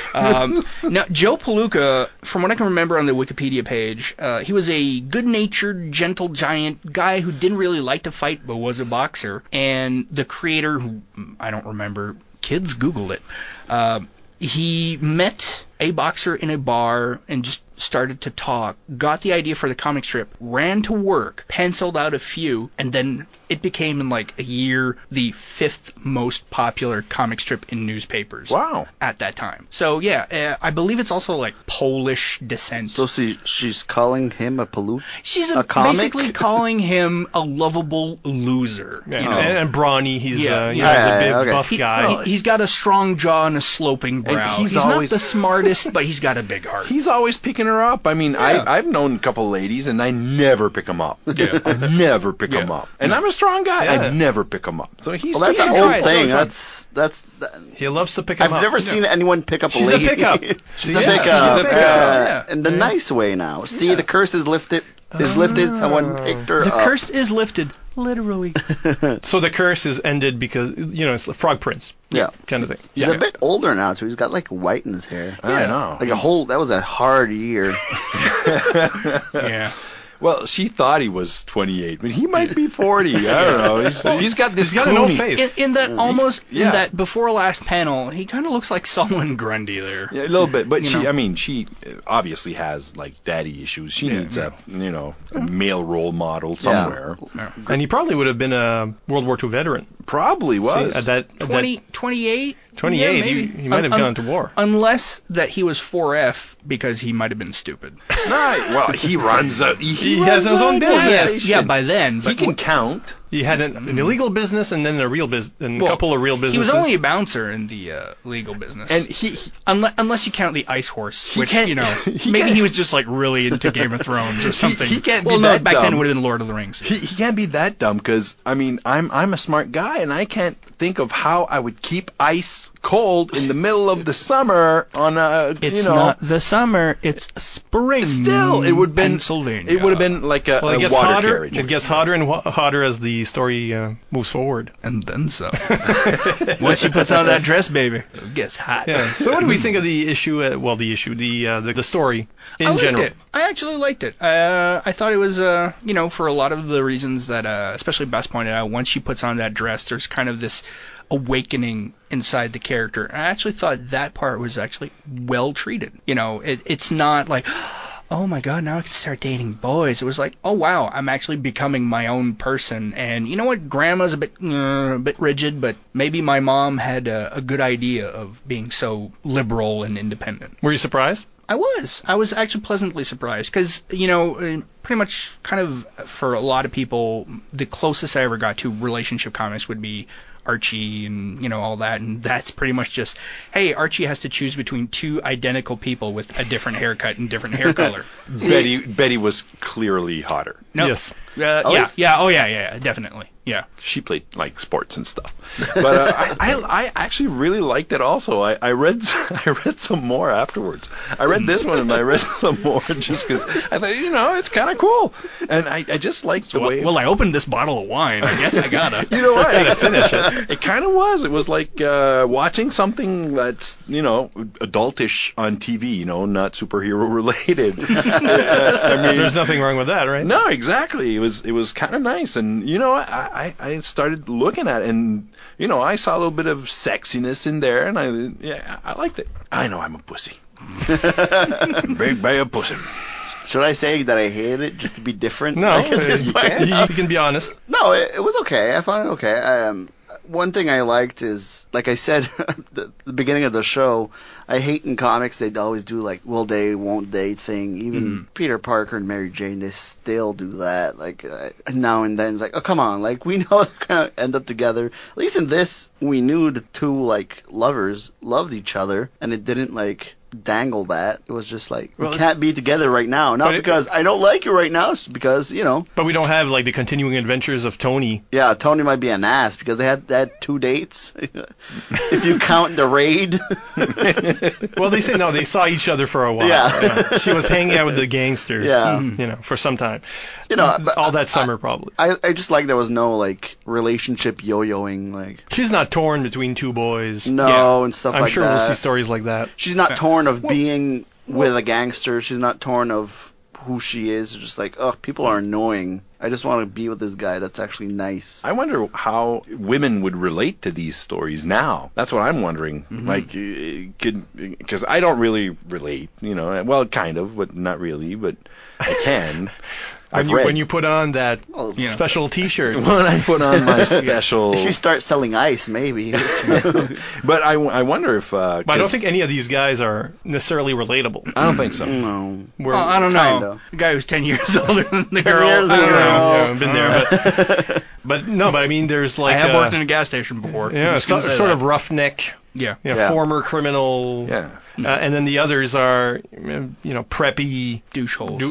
Now, Joe Palooka, from what I can remember on the Wikipedia page, he was a good-natured, gentle giant guy who didn't really like to fight but was a boxer. And the creator, who I don't remember, kids Googled it, he met a boxer in a bar and just started to talk, got the idea for the comic strip, ran to work, penciled out a few, and then it became in like a year the 5th most popular comic strip in newspapers. Wow. At that time. So yeah, I believe it's also like Polish descent. So she's calling him a palooka? She's a comic? basically calling him a lovable loser. Yeah, You know? and brawny. He's he's a big okay. buff guy. He's got a strong jaw and a sloping brow. he's He's always- not the smartest, but he's got a big heart. He's always picking her up. I mean, I've known a couple ladies, and I never pick them up. Yeah. I never pick them up. And I'm a strong guy. Yeah. I never pick them up. So he's. Well, that's Yeah, an try old it, thing. try it. He He loves to pick him I've up. never seen anyone pick up She's a a lady. pickup. She's Yeah, a she's pickup. a pickup. Yeah. In the nice way now. See, the curse is lifted. Someone picked her The up. curse is lifted, literally. So the curse is ended because it's the Frog Prince. Yeah. Kind of thing. He's a bit older now, too. He's got, like, white in his hair. I know. Like that was a hard year. Yeah. Well, she thought he was 28, but he might be 40. I don't know. He's got this. He's got an old cooney- face. In that in yeah. that before last panel, he kind of looks like Solomon Grundy there. Yeah, a little bit, but You know. she obviously has like daddy issues. She needs a male role model somewhere. And he probably would have been a World War II veteran. Probably was. See, at that 28? 28, Yeah, maybe. he might have gone to war. Unless that he was 4F because he might have been stupid. Right. Well, he runs a. He has his own business. Yes, yeah, by then. He But can count. He had an illegal business and then a real business, and a couple of real he businesses. was only a bouncer in the legal business. And he Unless you count the ice horse, which, can't- maybe he was just like really into Game of Thrones or something. he can't be well, no, that back then it dumb. would have been Lord of the Rings. He can't be that dumb because I mean I'm a smart guy and I can't think of how I would keep ice cold in the middle of the summer on a It's not the summer, it's spring. Still, it would have been Pennsylvania. It would have been like a, Well, it a gets water hotter. carriage. It gets hotter and hotter as the story moves forward. And then some. Once she puts on that dress, baby, it gets hot. Yeah. So what do we think of the issue? The story in I liked general. it. I actually liked it. I thought it was, for a lot of the reasons that, especially Bess pointed out, once she puts on that dress, there's kind of this awakening inside the character. I actually thought that part was actually well treated. It's not like, oh my god, now I can start dating boys. It was like, oh wow, I'm actually becoming my own person. And you know what? Grandma's a bit rigid, but maybe my mom had a good idea of being so liberal and independent. Were you surprised? I was actually pleasantly surprised because, pretty much kind of for a lot of people, the closest I ever got to relationship comics would be Archie and, you know, all that, and that's pretty much just, hey, Archie has to choose between two identical people with a different haircut and different hair color. Betty was clearly hotter. No. Yes. Yeah, definitely. Yeah. She played like sports and stuff. But I actually really liked it also. I read some more afterwards. I read this one and I read some more just because I thought, you know, it's kind of cool. And I just liked the way... Well, I opened this bottle of wine. I guess I gotta. You know what? I gotta finish it. It kind of was. It was like watching something that's, you know, adultish on TV, you know, not superhero related. I mean, there's nothing wrong with that, right? No, exactly. It was kind of nice. And, you know, I started looking at it, and, you know, I saw a little bit of sexiness in there, and I liked it. I know I'm a pussy. Big bad pussy. Should I say that I hated it just to be different? No, like, at this point? you can be honest. No, it was okay. I found it okay. One thing I liked is, like I said the beginning of the show, I hate in comics they always do like will they, won't they thing. Even Peter Parker and Mary Jane, they still do that. Like now and then it's like, oh come on, like we know they're gonna end up together. At least in this, we knew the two like lovers loved each other, and it didn't like dangle that. It was just like, we can't be together right now. Not because I don't like you right now, it's because, you know. But we don't have like the continuing adventures of Tony. Yeah, Tony might be an ass because they had 2 dates. If you count the raid. Well, they say no, they saw each other for a while. Yeah. She was hanging out with the gangster. Yeah. You know, for some time. You know, all that summer probably. I just like there was no like relationship yo-yoing, like she's not torn between two boys. No, and stuff I'm like sure that. we'll see stories like that. She's not torn of being with a gangster. She's not torn of who she is. It's just like, oh, people are annoying. I just want to be with this guy that's actually nice. I wonder how women would relate to these stories now. That's what I'm wondering. Like, because I don't really relate, you know. Well, kind of, but not really. But I can. When you put on that special T-shirt. When I put on my special... If you start selling ice, maybe. But I wonder if... but I don't think any of these guys are necessarily relatable. I don't think so. No. Well, I don't know. Kinda. The guy who's 10 years older than the girl. years older. Yeah, I've been there. But I mean, there's like... I have worked in a gas station before. Yeah, sort of roughneck. Yeah. Former criminal. Yeah. And then the others are, you know, preppy doucheholes.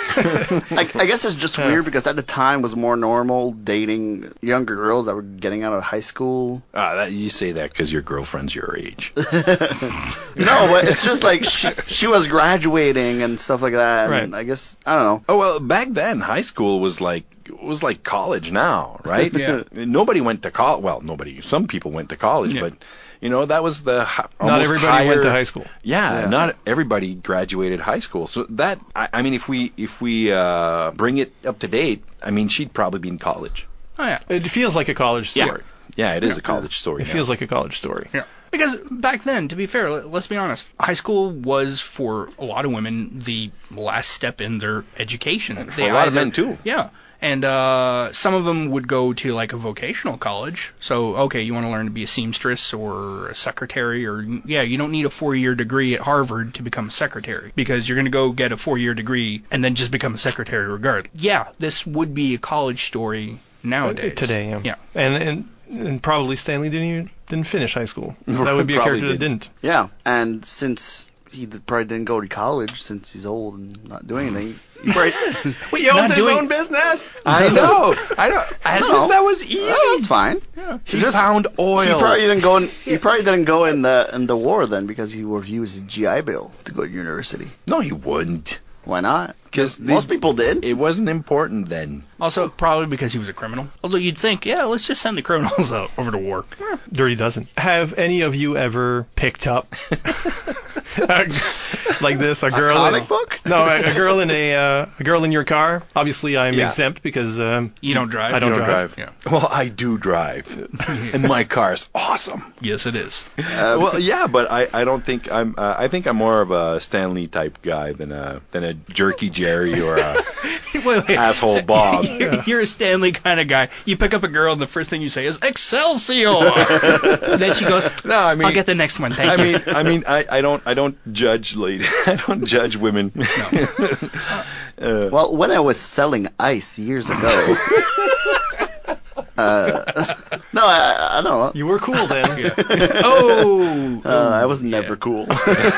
I guess it's just weird because at the time it was more normal dating younger girls that were getting out of high school. You say that because your girlfriend's your age. No, but it's just like she was graduating and stuff like that. And right. I guess, I don't know. Oh, well, back then, high school was like college now, right? Yeah. Nobody went to college. Well, some people went to college, but... You know, that was the not everybody went to high school. Yeah, not everybody graduated high school. So that, I mean, if we bring it up to date, I mean, she'd probably be in college. Oh yeah, it feels like a college story. Yeah, it is a college story. It feels like a college story. Yeah. Because back then, to be fair, let's be honest, high school was for a lot of women the last step in their education. And for a lot of men too. Yeah. And some of them would go to like a vocational college. So, okay, you want to learn to be a seamstress or a secretary, or you don't need a 4-year degree at Harvard to become a secretary because you're going to go get a 4-year degree and then just become a secretary regardless. Yeah, this would be a college story nowadays. Today, yeah. And probably Stanley didn't finish high school. That would be a character that didn't. Yeah, and since he probably didn't go to college since he's old and not doing anything. He owns his own business. I know. As if that was easy. Well, that's fine. Yeah. He found oil. He probably didn't go in. He probably didn't go in the war then because he would use his GI Bill to go to university. No, he wouldn't. Why not? Because most people did. It wasn't important then. Also, probably because he was a criminal. Although you'd think, let's just send the criminals out over to war. Dirty Dozen. Have any of you ever picked up like this a girl comic book? No, a girl in a girl in your car? Obviously, I'm exempt because you don't drive. I don't drive. Yeah. Well, I do drive, and my car's awesome. Yes, it is. Well, but I don't think I'm. I think I'm more of a Stanley type guy than a jerky Jim. Jerry or a Wait. asshole So Bob. You're a Stanley kind of guy. You pick up a girl and the first thing you say is Excelsior. Then she goes, No, I mean, I'll get the next one. Thank you. I don't judge ladies. I don't judge women. Well, when I was selling ice years ago. No, I don't know. You were cool then. Oh. I was never cool.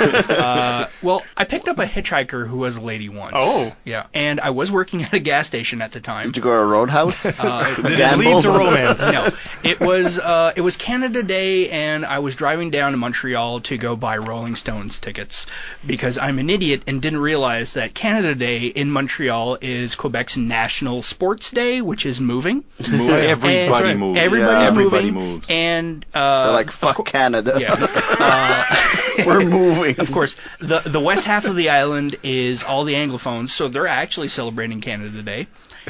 Well, I picked up a hitchhiker who was a lady once. Oh. Yeah. And I was working at a gas station at the time. Did you go to a roadhouse? Did it lead to romance? No, it was Canada Day, and I was driving down to Montreal to go buy Rolling Stones tickets because I'm an idiot and didn't realize that Canada Day in Montreal is Quebec's national sports day, which is moving. Everybody And moves. Everybody's Everybody moving. moves. And They're like, fuck Canada. Yeah. We're moving. Of course, the west half of the island is all the Anglophones, so they're actually celebrating Canada Day.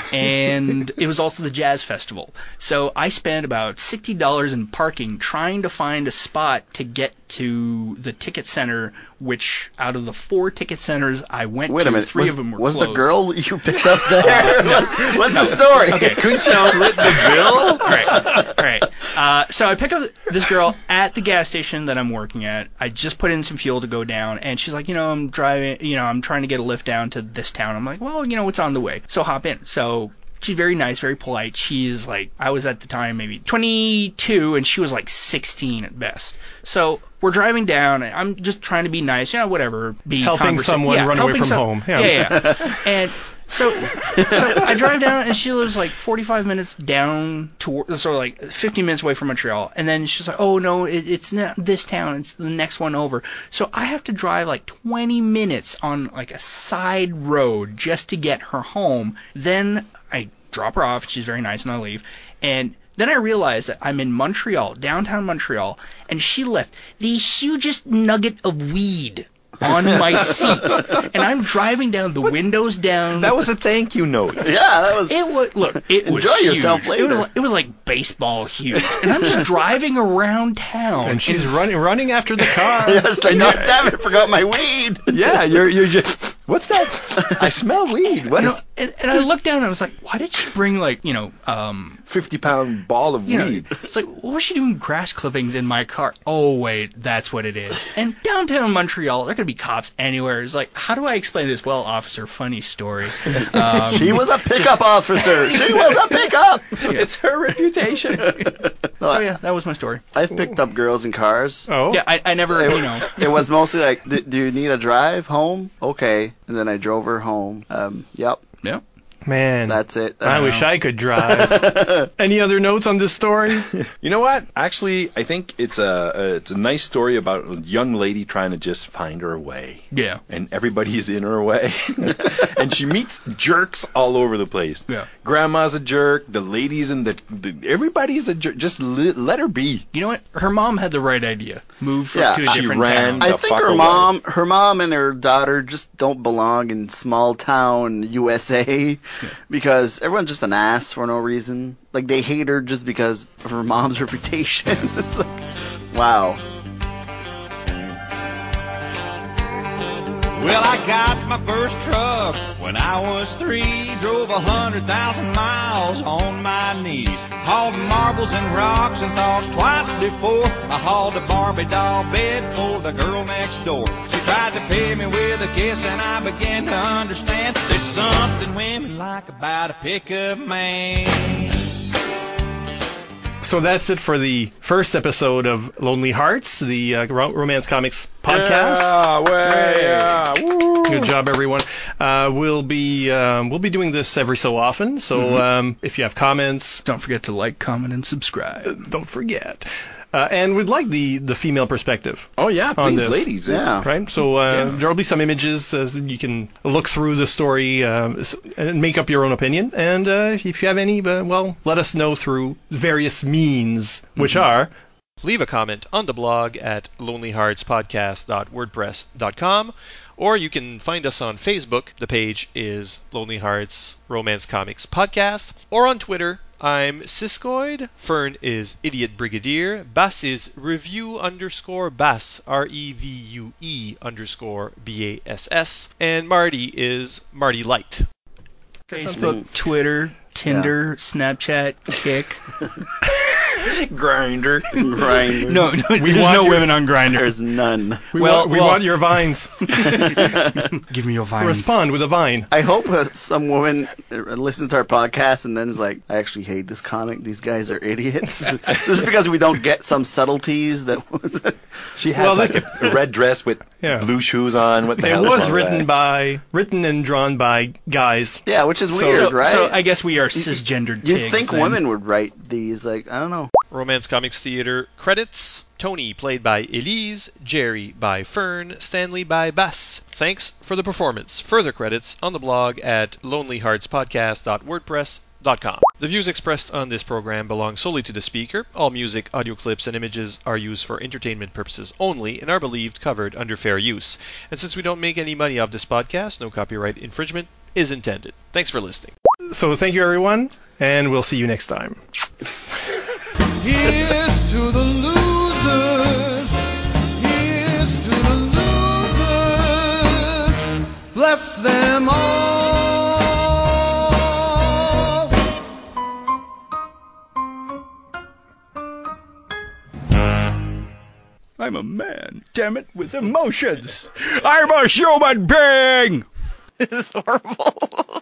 And it was also the Jazz Festival. So I spent about $60 in parking trying to find a spot to get to the ticket center, which out of the 4 ticket centers I went Wait to, a minute. 3 of them were was closed. the girl you picked up there? What's the story? Okay, Couldn't you split the bill? All right. So I pick up this girl at the gas station that I'm working at. I just put in some fuel to go down, and she's like, I'm driving, I'm trying to get a lift down to this town. I'm like, well, it's on the way. So hop in. So she's very nice, very polite. She's like, I was at the time maybe 22, and she was like 16 at best. So we're driving down, and I'm just trying to be nice, whatever. Be Helping someone run away from home. Yeah. And so I drive down, and she lives like 45 minutes down so like 15 minutes away from Montreal. And then she's like, oh no, it's not this town, it's the next one over. So I have to drive like 20 minutes on like a side road just to get her home. Then I drop her off. She's very nice, and I leave. And then I realize that I'm in Montreal, downtown Montreal, and she left the hugest nugget of weed on my seat, and I'm driving down, the windows down. That was a thank you note. Yeah, that was. It was. Look, it was Enjoy huge. yourself later. It was like baseball huge, and I'm just driving around town. And she's running after the car. Yeah, it's like, oh, damn it, I forgot my weed. Yeah, you're just. What's that? I smell weed. What is? And I looked down and I was like, why did she bring 50-pound ball of weed. It's like, what was she doing grass clippings in my car? Oh, wait, that's what it is. And downtown Montreal, there could be cops anywhere. It's like, how do I explain this? Well, officer, funny story. She was a pickup officer. She was a pickup. It's her reputation. So, yeah, that was my story. I've picked up girls in cars. Oh. Yeah, I never, It was mostly like, do you need a drive home? Okay. And then I drove her home. Yep. Yeah. Man, That's it. I wish I could drive. Any other notes on this story? You know what? Actually, I think it's a nice story about a young lady trying to just find her way. Yeah. And everybody's in her way. And she meets jerks all over the place. Yeah. Grandma's a jerk. The ladies and everybody's a jerk. Just let her be. You know what? Her mom had the right idea. Move to a she different ran. town. I think her mom and her daughter just don't belong in small town USA because everyone's just an ass for no reason. Like, they hate her just because of her mom's reputation. It's like, wow. Well, I got my first truck when I was 3. Drove 100,000 miles on my knees. Hauled marbles and rocks and thought twice before I hauled a Barbie doll bed for the girl next door. She tried to pay me with a kiss and I began to understand there's something women like about a pickup man. So that's it for the first episode of Lonely Hearts, the Romance Comics podcast. Yeah. Woo. Good job, everyone. We'll be doing this every so often. So if you have comments, Don't forget to like, comment, and subscribe. don't forget. And we'd like the female perspective. Oh yeah, on please, this. ladies. Yeah. Right? So there'll be some images. You can look through the story and make up your own opinion. And if you have any, let us know through various means, which are... Leave a comment on the blog at lonelyheartspodcast.wordpress.com, or you can find us on Facebook. The page is Lonely Hearts Romance Comics Podcast, or on Twitter I'm Siskoid. Fern is Idiot Brigadier. Bass is Review_Bass, REVUE_BASS. And Marty is Marty Light. Facebook, Twitter, Tinder, Snapchat, Kick. Grinder. No, there's no women on Grindr. There's none. We want your vines. Give me your vines. Respond with a vine. I hope some woman listens to our podcast and then is like, I actually hate this comic. These guys are idiots. Just because we don't get some subtleties that. She has a red dress with blue shoes on. What the hell? It was written and drawn by guys. Yeah, which is weird, right? So I guess we are cisgendered pigs. You'd think then. women would write these, like, I don't know. Romance Comics Theater credits: Tony played by Elise, Jerry by Fern, Stanley by Bass. Thanks for the performance. Further credits on the blog at lonelyheartspodcast.wordpress.com. The views expressed on this program belong solely to the speaker. All music, audio clips, and images are used for entertainment purposes only and are believed covered under fair use. And since we don't make any money off this podcast, no copyright infringement is intended. Thanks for listening. So thank you, everyone, and we'll see you next time. Here's to the losers. Here's to the losers. Bless them all. I'm a man, damn it, with emotions. I'm a human being. This is horrible.